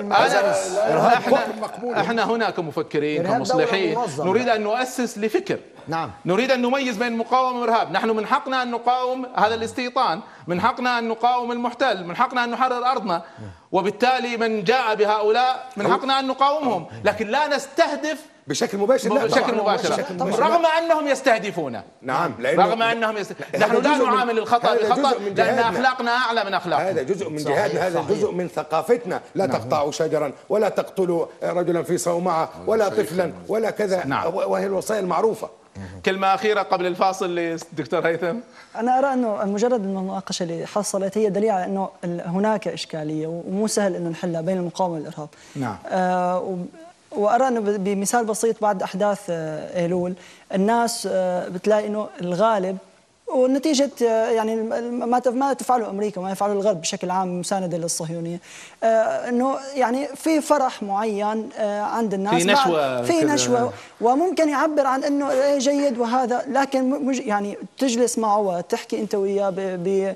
احنا احنا هنا كمفكرين كمصلحين نريد ان نؤسس لفكر. نعم. نريد ان نميز بين المقاومه والارهاب. نحن من حقنا ان نقاوم هذا الاستيطان، من حقنا ان نقاوم المحتل، من حقنا ان نحرر ارضنا، وبالتالي من جاء بهؤلاء من حقنا ان نقاومهم، لكن لا نستهدف بشكل مباشر. لا بشكل مباشر رغم انهم يستهدفون. نعم، رغم انهم يست... نحن لا نعامل الخطا بخطا لان اخلاقنا اعلى من اخلاقهم. هذا جزء من جهادنا، هذا جزء من ثقافتنا. لا نعم. تقطعوا شجرا ولا تقتلوا رجلا في صومعه ولا طفلا ولا كذا. نعم. وهي الوصايا المعروفه. كلمة أخيرة قبل الفاصل للدكتور هيثم. أنا أرى أنه مجرد المناقشة اللي حصلت هي دليل على أنه هناك إشكالية ومو سهل أنه نحلها بين المقاومة والإرهاب. نعم. آه وأرى أنه بمثال بسيط بعد أحداث آه أيلول الناس آه بتلاقي أنه الغالب ونتيجة يعني ما ما تفعله أمريكا وما يفعله الغرب بشكل عام مساندة للصهيونية، آه إنه يعني في فرح معين آه عند الناس، في نشوة في نشوة وممكن يعبر عن إنه جيد وهذا، لكن مج يعني تجلس معه وتحكي أنت وياه ب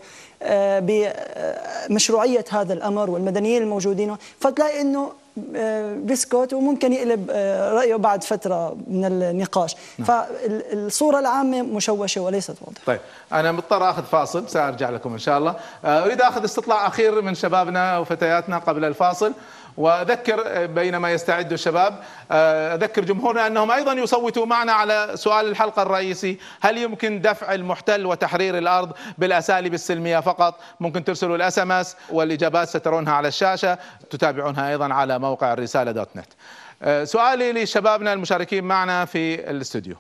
بمشروعية هذا الأمر والمدنيين الموجودين، فتلاقي إنه بيسكوت وممكن يقلب رأيه بعد فترة من النقاش. نعم. فالصورة العامة مشوشة وليست واضحة. طيب أنا مضطر أخذ فاصل، سأرجع لكم إن شاء الله. أريد أخذ استطلاع أخير من شبابنا وفتياتنا قبل الفاصل، وأذكر بينما يستعد الشباب أذكر جمهورنا أنهم أيضا يصوتوا معنا على سؤال الحلقة الرئيسي: هل يمكن دفع المحتل وتحرير الأرض بالأساليب السلمية فقط؟ ممكن ترسلوا الاس ام اس والإجابات سترونها على الشاشة، تتابعونها أيضا على موقع الرسالة دوت نت. سؤالي لشبابنا المشاركين معنا في الاستوديو: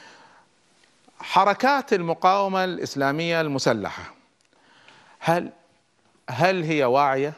حركات المقاومة الإسلامية المسلحة هل هل هي واعية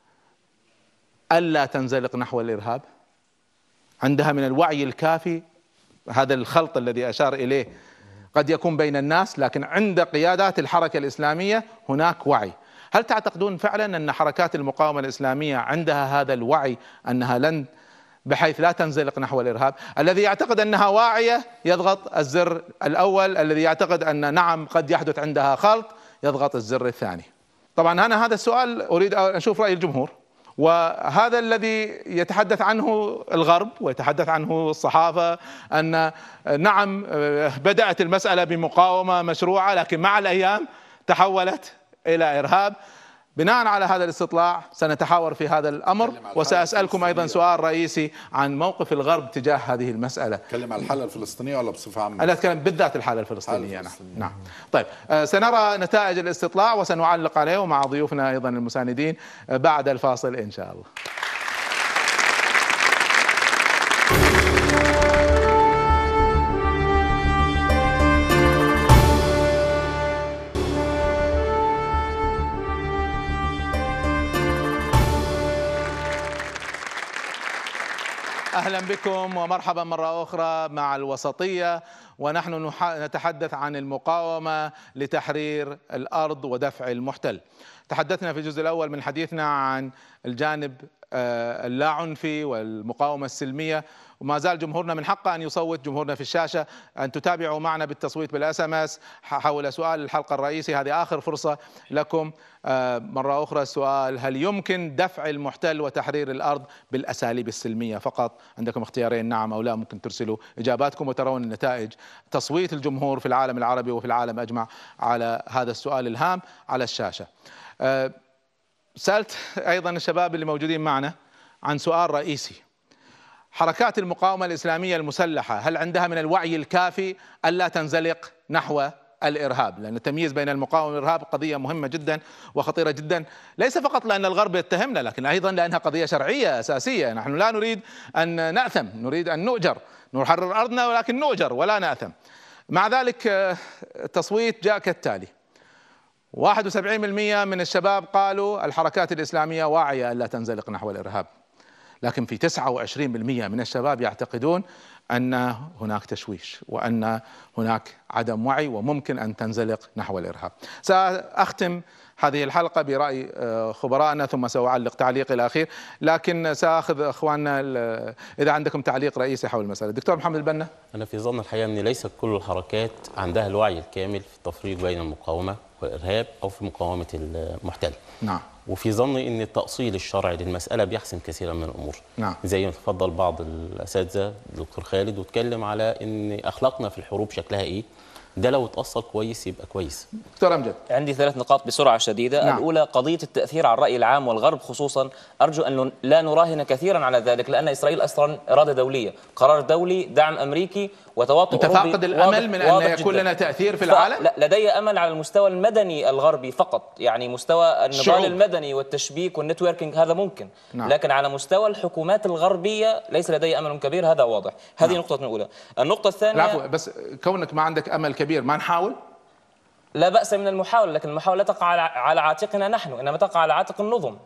ألا تنزلق نحو الإرهاب؟ عندها من الوعي الكافي؟ هذا الخلط الذي أشار إليه قد يكون بين الناس، لكن عند قيادات الحركة الإسلامية هناك وعي. هل تعتقدون فعلا أن حركات المقاومة الإسلامية عندها هذا الوعي أنها لن بحيث لا تنزلق نحو الإرهاب؟ الذي يعتقد أنها واعية يضغط الزر الأول، الذي يعتقد أن نعم قد يحدث عندها خلط يضغط الزر الثاني. طبعا أنا هذا السؤال أريد أن أشوف رأي الجمهور، وهذا الذي يتحدث عنه الغرب ويتحدث عنه الصحافة، أن نعم بدأت المسألة بمقاومة مشروعة لكن مع الأيام تحولت إلى إرهاب. بناء على هذا الاستطلاع سنتحاور في هذا الأمر، وسأسألكم أيضا سؤال رئيسي عن موقف الغرب تجاه هذه المسألة. تكلم عن الحالة الفلسطينية ولا بصفة عامة؟ أنا أتكلم بالذات الحالة الفلسطينية. نعم. نعم. طيب سنرى نتائج الاستطلاع وسنعلق عليه مع ضيوفنا أيضا المساندين بعد الفاصل إن شاء الله. أهلا بكم ومرحبا مرة أخرى مع الوسطية، ونحن نتحدث عن المقاومة لتحرير الأرض ودفع المحتل. تحدثنا في الجزء الأول من حديثنا عن الجانب اللاعنفي والمقاومة السلمية، وما زال جمهورنا من حقه أن يصوت. جمهورنا في الشاشة أن تتابعوا معنا بالتصويت بالاس ام اس حول سؤال الحلقة الرئيسي. هذه آخر فرصة لكم. مرة أخرى السؤال: هل يمكن دفع المحتل وتحرير الأرض بالأساليب السلمية فقط؟ عندكم اختيارين، نعم أو لا. ممكن ترسلوا إجاباتكم وترون النتائج تصويت الجمهور في العالم العربي وفي العالم أجمع على هذا السؤال الهام على الشاشة. سألت أيضا الشباب اللي موجودين معنا عن سؤال رئيسي: حركات المقاومة الإسلامية المسلحة هل عندها من الوعي الكافي ألا تنزلق نحو الإرهاب؟ لأن التمييز بين المقاومة والإرهاب قضية مهمة جدا وخطيرة جدا، ليس فقط لأن الغرب يتهمنا، لكن أيضا لأنها قضية شرعية أساسية. نحن لا نريد أن نأثم، نريد أن نؤجر، نحرر أرضنا ولكن نؤجر ولا نأثم. مع ذلك التصويت جاء كالتالي: واحد وسبعين بالمئة من الشباب قالوا الحركات الإسلامية واعية ألا تنزلق نحو الإرهاب، لكن في تسعة وعشرين بالمئة من الشباب يعتقدون أن هناك تشويش وأن هناك عدم وعي وممكن أن تنزلق نحو الإرهاب. سأختم هذه الحلقة برأي خبرائنا ثم سأعلق تعليقي الأخير، لكن سأخذ أخواننا إذا عندكم تعليق رئيسي حول المسألة. دكتور محمد البنا. أنا في ظن الحقيقة أن ليست كل الحركات عندها الوعي الكامل في التفريق بين المقاومة والإرهاب أو في مقاومة المحتل. نعم. وفي ظني أن التأصيل الشرعي للمسألة بيحسم كثيرا من الأمور. نعم. زي ما تفضل بعض الأساتذة الدكتور خالد واتكلم على أن أخلاقنا في الحروب شكلها إيه، ده لو اتأصل كويس يبقى كويس. دكتور أمجد، عندي ثلاث نقاط بسرعة شديدة. نعم. الأولى قضية التأثير على الرأي العام والغرب خصوصا، أرجو أن لا نراهن كثيرا على ذلك، لأن إسرائيل أصلا إرادة دولية، قرار دولي، دعم أمريكي وتواطؤ أنت أوروبي. فاقد الأمل من أن يكون لنا تأثير في العالم؟ لا، لدي أمل على المستوى المدني الغربي فقط، يعني مستوى النضال المدني والتشبيك والنتوركينج هذا ممكن. نعم. لكن على مستوى الحكومات الغربية ليس لدي أمل كبير، هذا واضح. هذه نعم. نقطة الأولى. النقطة الثانية، العفو، بس كونك ما عندك أمل كبير ما نحاول؟ لا بأس من المحاولة، لكن المحاولة لا تقع على عاتقنا نحن، إنما تقع على عاتق النظم،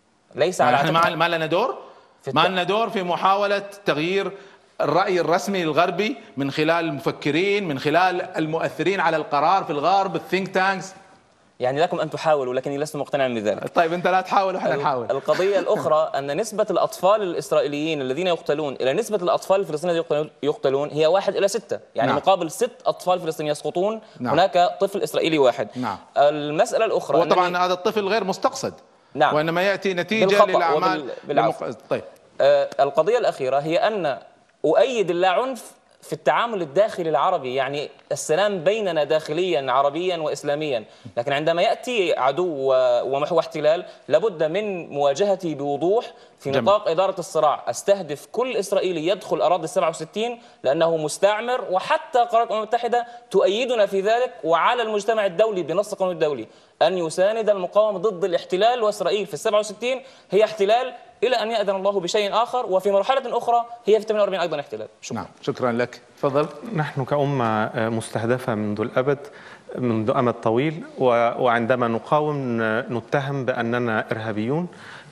ليس على عاتق. نحن ما لنا دور؟ ما لنا دور في محاولة تغيير الرأي الرسمي الغربي من خلال المفكرين، من خلال المؤثرين على القرار في الغرب، الثينك تانكس؟ يعني لكم أن تحاولوا لكني لست مقتنعا بذلك. طيب أنت لا تحاول وإحنا نحاول. القضية الأخرى أن نسبة الأطفال الإسرائيليين الذين يقتلون إلى نسبة الأطفال الفلسطينيين الذين يقتلون هي واحد إلى ستة، يعني نعم. مقابل ست أطفال فلسطينيين يسقطون نعم. هناك طفل إسرائيلي واحد. نعم. المسألة الأخرى وطبعا هذا الطفل غير مستقصد، نعم. وإنما يأتي نتيجة للأعمال بالمق... طيب آه القضية الأخيرة هي أن أؤيد اللاعنف في التعامل الداخلي العربي، يعني السلام بيننا داخليا عربيا وإسلاميا، لكن عندما يأتي عدو ومحو احتلال لابد من مواجهته بوضوح في نطاق جميل. إدارة الصراع. أستهدف كل إسرائيلي يدخل أراضي السبعة وستين لأنه مستعمر، وحتى قرارات الأمم المتحدة تؤيدنا في ذلك، وعلى المجتمع الدولي بنص القانون الدولي أن يساند المقاومة ضد الاحتلال، وإسرائيل في السبعة وستين هي احتلال إلى أن يأذن الله بشيء آخر، وفي مرحلة أخرى هي في ثمانية وأربعين أيضا احتلال. شكرا. نعم. شكرا لك. تفضل. نحن كأمة مستهدفة منذ الأبد، منذ أمد طويل، وعندما نقاوم نتهم بأننا إرهابيون،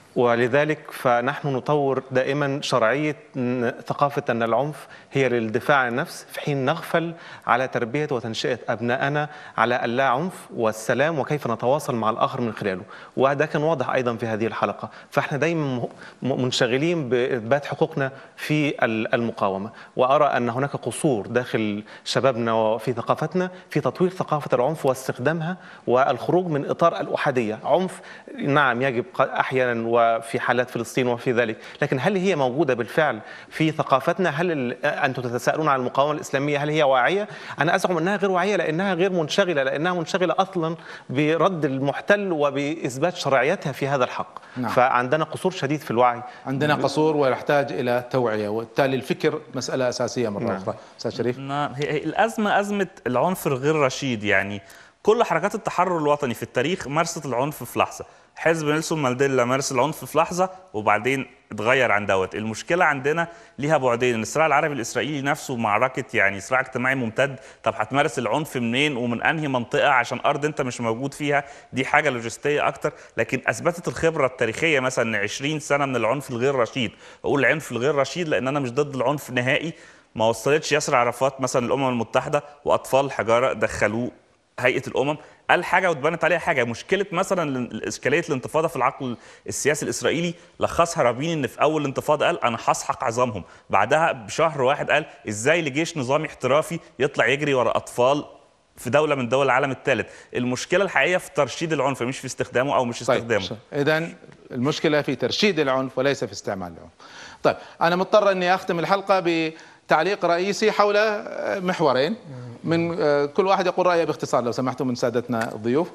ولذلك فنحن نطور دائما شرعية ثقافة أن العنف هي للدفاع عن النفس، في حين نغفل على تربية وتنشئة أبنائنا على اللا عنف والسلام وكيف نتواصل مع الآخر من خلاله. وهذا كان واضح أيضا في هذه الحلقة. فإحنا دائما منشغلين بإثبات حقوقنا في المقاومة، وأرى أن هناك قصور داخل شبابنا وفي ثقافتنا في تطوير ثقافة العنف واستخدامها والخروج من إطار الأحادية. عنف نعم يجب أحيانا وفي حالات فلسطين وفي ذلك، لكن هل هي موجودة بالفعل في ثقافتنا؟ هل أنتم تتساءلون عن المقاومة الإسلامية هل هي واعية؟ أنا أزعم أنها غير واعية، لأنها غير منشغلة، لأنها منشغلة أصلا برد المحتل وبإثبات شرعيتها في هذا الحق. نعم. فعندنا قصور شديد في الوعي، عندنا قصور ونحتاج إلى توعية، وبالتالي الفكر مسألة أساسية مرة نعم. أخرى. أستاذ شريف. نعم، هي الأزمة أزمة العنف الغير رشيد. يعني كل حركات التحرر الوطني في التاريخ مارست العنف في لحظة. حزب نيلسون مانديلا مارس العنف في لحظة وبعدين اتغير عن دوت. المشكلة عندنا ليها بعدين، الصراع العربي الإسرائيلي نفسه معركة يعني صراع اجتماعي ممتد. طب هتمارس العنف منين ومن أنهي منطقة عشان أرض أنت مش موجود فيها؟ دي حاجة لوجستية أكتر. لكن أثبتت الخبرة التاريخية مثلا عشرين سنة من العنف الغير رشيد. أقول العنف الغير رشيد لأن أنا مش ضد العنف نهائي. ما وصلتش ياسر عرفات مثلا الأمم المتحدة وأطفال الحجارة دخلوه هيئة الأمم، قال حاجة واتبنت عليها حاجة. مشكلة مثلا إشكالية الانتفاضة في العقل السياسي الإسرائيلي لخصها رابين إن في أول الانتفاضة قال أنا هسحق عظامهم، بعدها بشهر واحد قال إزاي لجيش نظامي احترافي يطلع يجري ورا أطفال في دولة من دول العالم الثالث. المشكلة الحقيقية في ترشيد العنف مش في استخدامه أو مش استخدامه. طيب. إذن المشكلة في ترشيد العنف وليس في استعمال العنف. طيب أنا مضطر أني أختم الحلقة بتعليق رئيسي حول محورين، من كل واحد يقول رأيه باختصار لو سمحتوا من سادتنا الضيوف.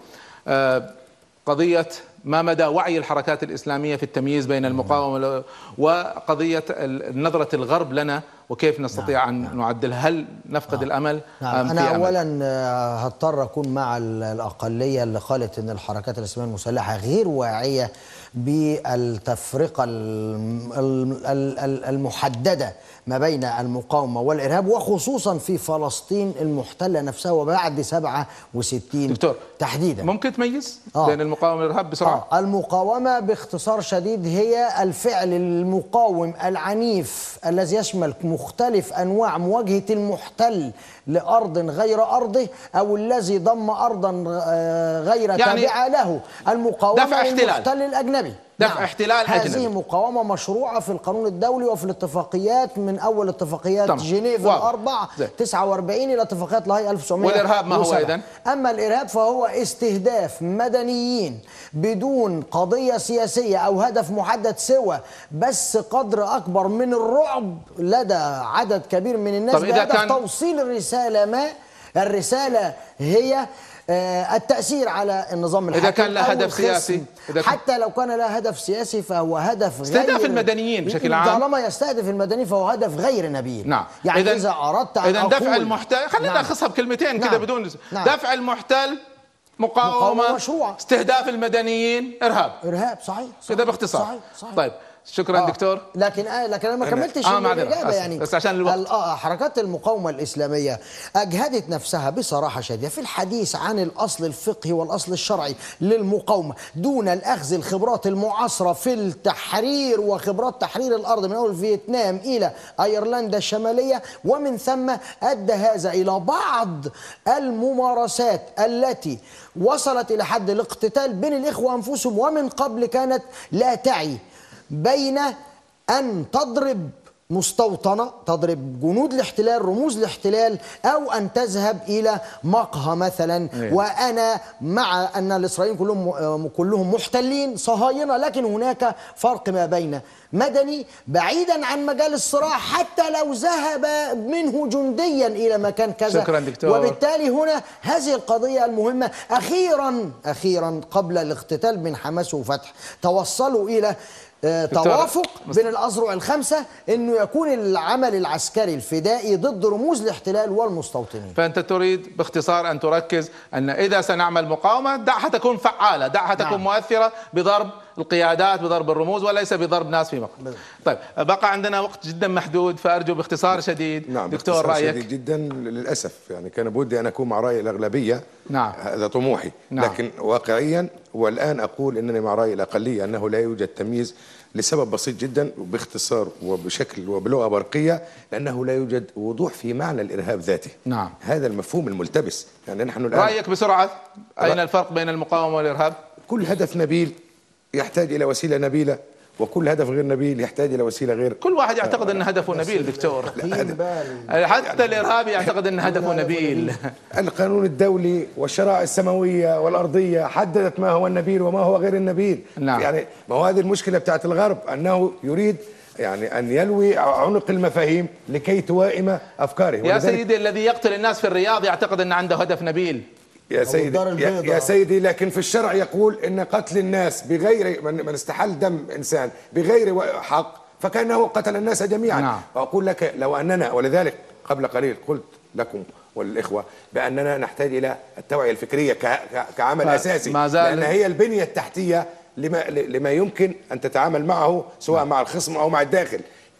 قضية ما مدى وعي الحركات الإسلامية في التمييز بين المقاومة وقضية نظرة الغرب لنا وكيف نستطيع أن نعدل. هل نفقد نعم. الأمل نعم. أم أنا في أولا هضطر أكون مع الأقلية اللي قالت أن الحركات الإسلامية المسلحة غير واعية بالتفرقة المحددة ما بين المقاومة والإرهاب، وخصوصا في فلسطين المحتلة نفسها وبعد سبعة وستين دكتور تحديدا. ممكن تميز آه. بين المقاومة والإرهاب بسرعة؟ آه. المقاومة باختصار شديد هي الفعل المقاوم العنيف الذي يشمل مختلف أنواع مواجهة المحتل لأرض غير أرضه أو الذي ضم أرضا غير يعني تابعة له. المقاومة للمحتل الأجنبي دفع نعم. احتلال هذه أجنبي. مقاومة مشروعة في القانون الدولي وفي الاتفاقيات من أول اتفاقيات طبعا. جنيف الأربع تسعة وأربعين إلى اتفاقيات لاهاي ألف وتسعمائة. والإرهاب ما هو إذن؟ أما الإرهاب فهو استهداف مدنيين بدون قضية سياسية أو هدف محدد سوى بس قدر أكبر من الرعب لدى عدد كبير من الناس بهدف كان... توصيل الرسالة ما الرسالة هي التأثير على النظام الحاكم. إذا كان له هدف سياسي، حتى لو كان له هدف سياسي فهو هدف غير استهداف المدنيين بشكل عام. طالما يستهدف المدنيين فهو هدف غير نبيل. نعم. يعني إذا, إذا أردت أن إذا دفع المحتل، خلينا نلخصها نعم. بكلمتين كده. نعم. بدون نعم. دفع المحتل مقاومة, مقاومة مشروعة. استهداف المدنيين إرهاب. إرهاب صحيح. كده باختصار. صحيح. صحيح. طيب شكرا آه. دكتور. لكن آه لكن انا ما كملتش آه الاجابه. يعني بس عشان الوقت. آه حركات المقاومه الاسلاميه اجهدت نفسها بصراحه شديده في الحديث عن الاصل الفقهي والاصل الشرعي للمقاومه دون الاخذ الخبرات المعاصره في التحرير وخبرات تحرير الارض من اول فيتنام الى ايرلندا الشماليه، ومن ثم ادى هذا الى بعض الممارسات التي وصلت الى حد الاقتتال بين الاخوه انفسهم، ومن قبل كانت لا تعي بين أن تضرب مستوطنة، تضرب جنود الاحتلال، رموز الاحتلال، أو أن تذهب إلى مقهى مثلا. إيه. وأنا مع أن الإسرائيليين كلهم كلهم محتلين صهاينة، لكن هناك فرق ما بين مدني بعيدا عن مجال الصراع حتى لو ذهب منه جنديا إلى مكان كذا. شكرا دكتور. وبالتالي هنا هذه القضية المهمة. أخيرا أخيرا قبل الاقتتال بين حماس وفتح توصلوا إلى توافق بين الأذرع الخمسة أنه يكون العمل العسكري الفدائي ضد رموز الاحتلال والمستوطنين. فأنت تريد باختصار أن تركز أن إذا سنعمل مقاومة دعها تكون فعالة، دعها تكون نعم. مؤثرة بضرب القيادات، بضرب الرموز، وليس بضرب ناس في مقهى. طيب بقى عندنا وقت جدا محدود، فأرجو باختصار شديد. نعم. دكتور باختصار رأيك؟ شديد جدا للأسف، يعني كان بودي أن أكون مع رأي الأغلبية. نعم. هذا طموحي. نعم. لكن واقعيا والآن أقول أنني مع رأي الأقلية، أنه لا يوجد تمييز لسبب بسيط جدا وباختصار وبشكل وبلغة برقية، لأنه لا يوجد وضوح في معنى الإرهاب ذاته. نعم. هذا المفهوم الملتبس. يعني نحن الآن رأيك بسرعة، أين الفرق بين المقاومة والإرهاب؟ كل هدف نبيل يحتاج إلى وسيلة نبيلة، وكل هدف غير نبيل يحتاج إلى وسيلة غير. كل واحد يعتقد أن هدفه نبيل دكتور. حتى الإرهابي يعتقد أن هدفه نبيل. القانون الدولي والشرائع السماوية والأرضية حددت ما هو النبيل وما هو غير النبيل. نعم. يعني ما هو هذه المشكلة بتاعت الغرب، أنه يريد يعني أن يلوي عنق المفاهيم لكي توائم أفكاره. يا سيدي الذي يقتل الناس في الرياض يعتقد أن عنده هدف نبيل. يا سيدي يا, يا سيدي لكن في الشرع يقول ان قتل الناس بغير من استحل دم انسان بغير حق فكانه قتل الناس جميعا. نعم. واقول لك لو اننا، ولذلك قبل قليل قلت لكم وللاخوه باننا نحتاج الى التوعيه الفكريه كعمل اساسي، ما زال لان هي البنيه التحتيه لما لما يمكن ان تتعامل معه سواء مع الخصم او مع الداخل.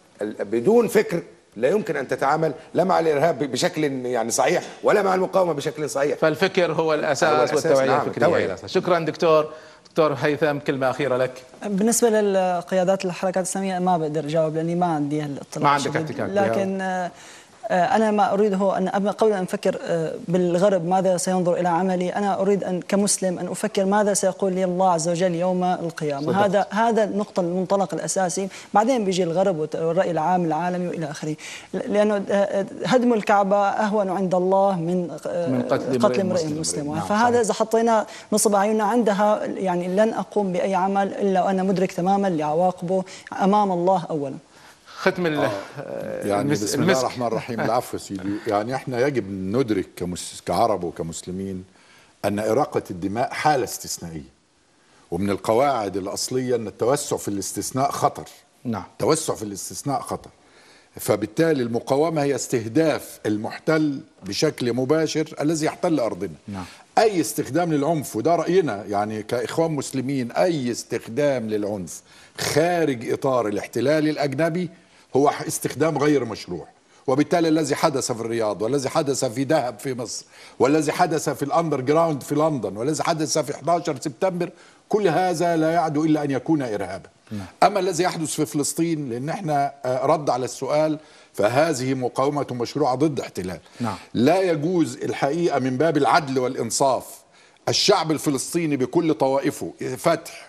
بدون فكر لا يمكن أن تتعامل لا مع الإرهاب بشكل يعني صحيح ولا مع المقاومة بشكل صحيح. فالفكر هو الأساس والتوعية نعم. الفكرية الأساس. شكرا دكتور. دكتور هيثم كلمة أخيرة لك. بالنسبة للقيادات الحركات الإسلامية ما بقدر أجاوب لأني ما عندي هالاطلاع. ما عندك احتكاك. لكن أنا ما أريده أن قبل أن أفكر بالغرب ماذا سينظر إلى عملي، أنا أريد أن كمسلم أن أفكر ماذا سيقول لي الله عز وجل يوم القيامة. صدق. هذا هذا النقطة المنطلق الأساسي، بعدين بيجي الغرب والرأي العام العالمي وإلى آخره، لأنه هدم الكعبة أهون عند الله من من قتل, قتل امرئ مسلم, مسلم. نعم. فهذا إذا حطينا نصب أعيننا عندها يعني لن أقوم بأي عمل إلا وأنا مدرك تماما لعواقبه أمام الله أولا. ختم الله يعني بسم الله الرحمن الرحيم. العفو سيدي، يعني احنا يجب ندرك كمس... كعرب وكمسلمين ان اراقه الدماء حاله استثنائيه، ومن القواعد الاصليه ان التوسع في الاستثناء خطر. نعم. التوسع في الاستثناء خطر، فبالتالي المقاومه هي استهداف المحتل بشكل مباشر الذي يحتل ارضنا. نعم. اي استخدام للعنف، وده راينا يعني كاخوان مسلمين، اي استخدام للعنف خارج اطار الاحتلال الاجنبي هو استخدام غير مشروع. وبالتالي الذي حدث في الرياض، والذي حدث في دهب في مصر، والذي حدث في الاندر جراوند في لندن، والذي حدث في أحد عشر سبتمبر، كل هذا لا يعدو الا ان يكون ارهابا. اما الذي يحدث في فلسطين، لان احنا رد على السؤال، فهذه مقاومه مشروعه ضد احتلال. نعم. لا يجوز الحقيقه من باب العدل والانصاف الشعب الفلسطيني بكل طوائفه، فتح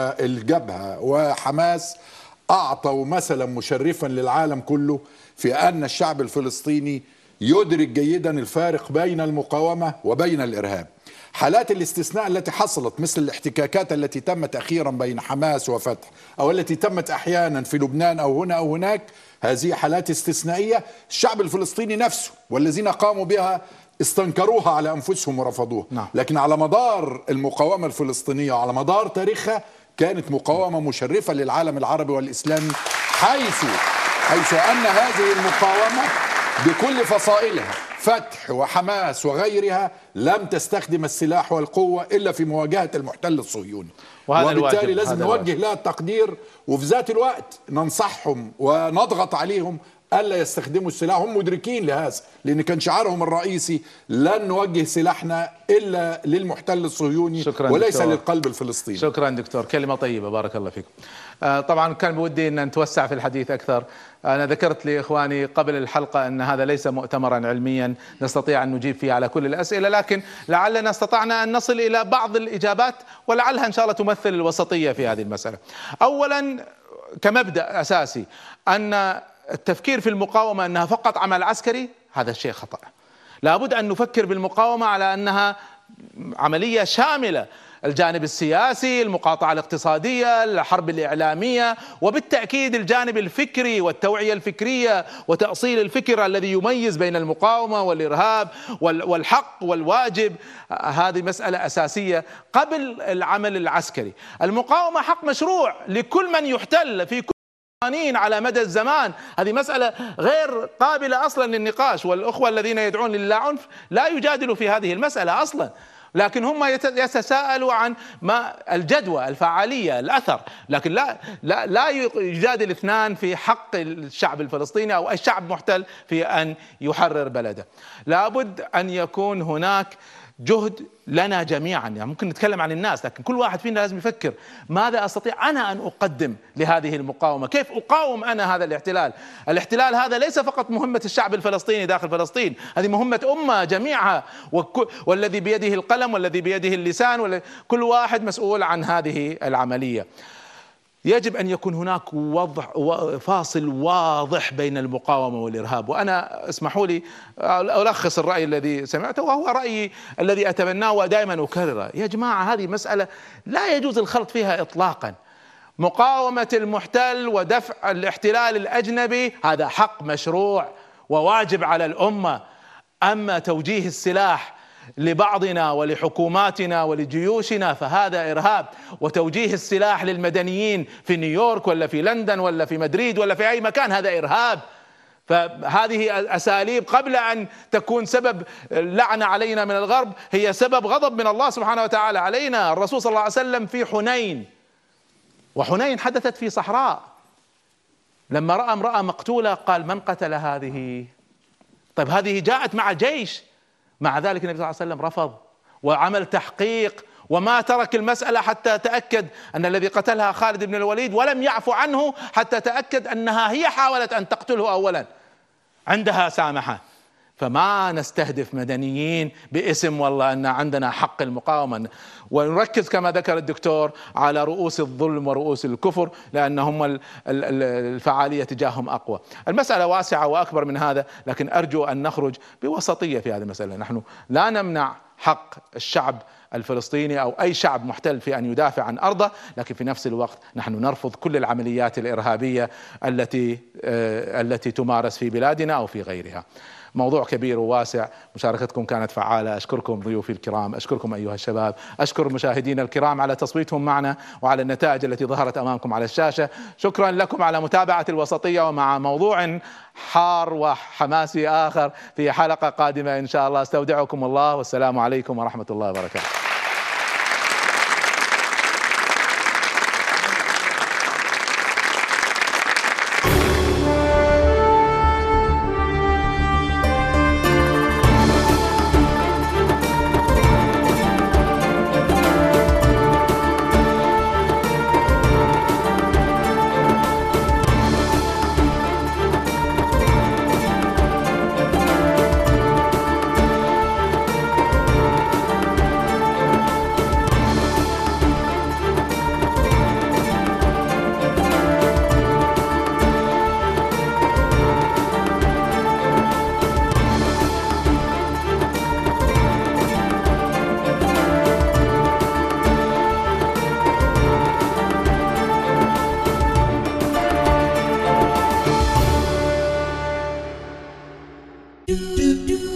والجبهه وحماس، أعطوا مثلا مشرفا للعالم كله في أن الشعب الفلسطيني يدرك جيدا الفارق بين المقاومة وبين الإرهاب. حالات الاستثناء التي حصلت مثل الاحتكاكات التي تمت أخيرا بين حماس وفتح، أو التي تمت أحيانا في لبنان أو هنا أو هناك، هذه حالات استثنائية. الشعب الفلسطيني نفسه والذين قاموا بها استنكروها على أنفسهم ورفضوها. نعم. لكن على مدار المقاومة الفلسطينية وعلى مدار تاريخها كانت مقاومة مشرفة للعالم العربي والإسلامي، حيث حيث أن هذه المقاومة بكل فصائلها فتح وحماس وغيرها لم تستخدم السلاح والقوة إلا في مواجهة المحتل الصهيوني، وبالتالي لازم نوجه لها التقدير، وفي ذات الوقت ننصحهم ونضغط عليهم ألا يستخدموا السلاح. هم مدركين لهذا، لأن كان شعارهم الرئيسي لن نوجه سلاحنا إلا للمحتل الصهيوني وليس دكتور. للقلب الفلسطيني. شكرا دكتور، كلمة طيبة، بارك الله فيكم. آه طبعا كان بودي أن نتوسع في الحديث أكثر. أنا ذكرت لإخواني قبل الحلقة أن هذا ليس مؤتمرا علميا نستطيع أن نجيب فيه على كل الأسئلة، لكن لعلنا استطعنا أن نصل إلى بعض الإجابات ولعلها إن شاء الله تمثل الوسطية في هذه المسألة. أولا كمبدأ أساسي أن التفكير في المقاومة أنها فقط عمل عسكري، هذا الشيء خطأ. لابد أن نفكر بالمقاومة على أنها عملية شاملة، الجانب السياسي، المقاطعة الاقتصادية، الحرب الإعلامية، وبالتأكيد الجانب الفكري والتوعية الفكرية وتأصيل الفكر الذي يميز بين المقاومة والإرهاب والحق والواجب. هذه مسألة أساسية قبل العمل العسكري. المقاومة حق مشروع لكل من يحتل في كل على مدى الزمان، هذه مسألة غير قابلة أصلا للنقاش، والأخوة الذين يدعون للا عنف لا يجادلوا في هذه المسألة أصلا، لكن هم يتساءلوا عن ما الجدوى، الفعالية، الأثر، لكن لا لا لا يجادل اثنان في حق الشعب الفلسطيني أو أي شعب محتل في أن يحرر بلده. لابد أن يكون هناك جهد لنا جميعا، يعني ممكن نتكلم عن الناس، لكن كل واحد فينا لازم يفكر ماذا أستطيع أنا أن أقدم لهذه المقاومة، كيف أقاوم أنا هذا الاحتلال. الاحتلال هذا ليس فقط مهمة الشعب الفلسطيني داخل فلسطين، هذه مهمة أمة جميعها، والذي بيده القلم والذي بيده اللسان، كل واحد مسؤول عن هذه العملية. يجب أن يكون هناك وضع فاصل واضح بين المقاومة والإرهاب. وأنا اسمحوا لي ألخص الرأي الذي سمعته، وهو رأيي الذي أتمناه ودائما أكرره. يا جماعة، هذه مسألة لا يجوز الخلط فيها إطلاقا. مقاومة المحتل ودفع الاحتلال الأجنبي هذا حق مشروع وواجب على الأمة، أما توجيه السلاح لبعضنا ولحكوماتنا ولجيوشنا فهذا إرهاب، وتوجيه السلاح للمدنيين في نيويورك ولا في لندن ولا في مدريد ولا في أي مكان هذا إرهاب. فهذه أساليب قبل أن تكون سبب لعنة علينا من الغرب هي سبب غضب من الله سبحانه وتعالى علينا. الرسول صلى الله عليه وسلم في حنين، وحنين حدثت في صحراء، لما رأى امرأة مقتولة قال من قتل هذه؟ طيب هذه جاءت مع جيش، مع ذلك النبي صلى الله عليه وسلم رفض وعمل تحقيق وما ترك المسألة حتى تأكد أن الذي قتلها خالد بن الوليد، ولم يعفو عنه حتى تأكد أنها هي حاولت أن تقتله أولا، عندها سامحة. فما نستهدف مدنيين باسم والله أن عندنا حق المقاومة، ونركز كما ذكر الدكتور على رؤوس الظلم ورؤوس الكفر، لأنهم الفعالية تجاههم أقوى. المسألة واسعة وأكبر من هذا، لكن أرجو أن نخرج بوسطية في هذه المسألة. نحن لا نمنع حق الشعب الفلسطيني أو أي شعب محتل في أن يدافع عن أرضه، لكن في نفس الوقت نحن نرفض كل العمليات الإرهابية التي التي تمارس في بلادنا أو في غيرها. موضوع كبير وواسع، مشاركتكم كانت فعالة. أشكركم ضيوفي الكرام، أشكركم أيها الشباب، أشكر مشاهدينا الكرام على تصويتهم معنا وعلى النتائج التي ظهرت أمامكم على الشاشة. شكرا لكم على متابعة الوسطية، ومع موضوع حار وحماسي آخر في حلقة قادمة إن شاء الله. استودعكم الله، والسلام عليكم ورحمة الله وبركاته. do do do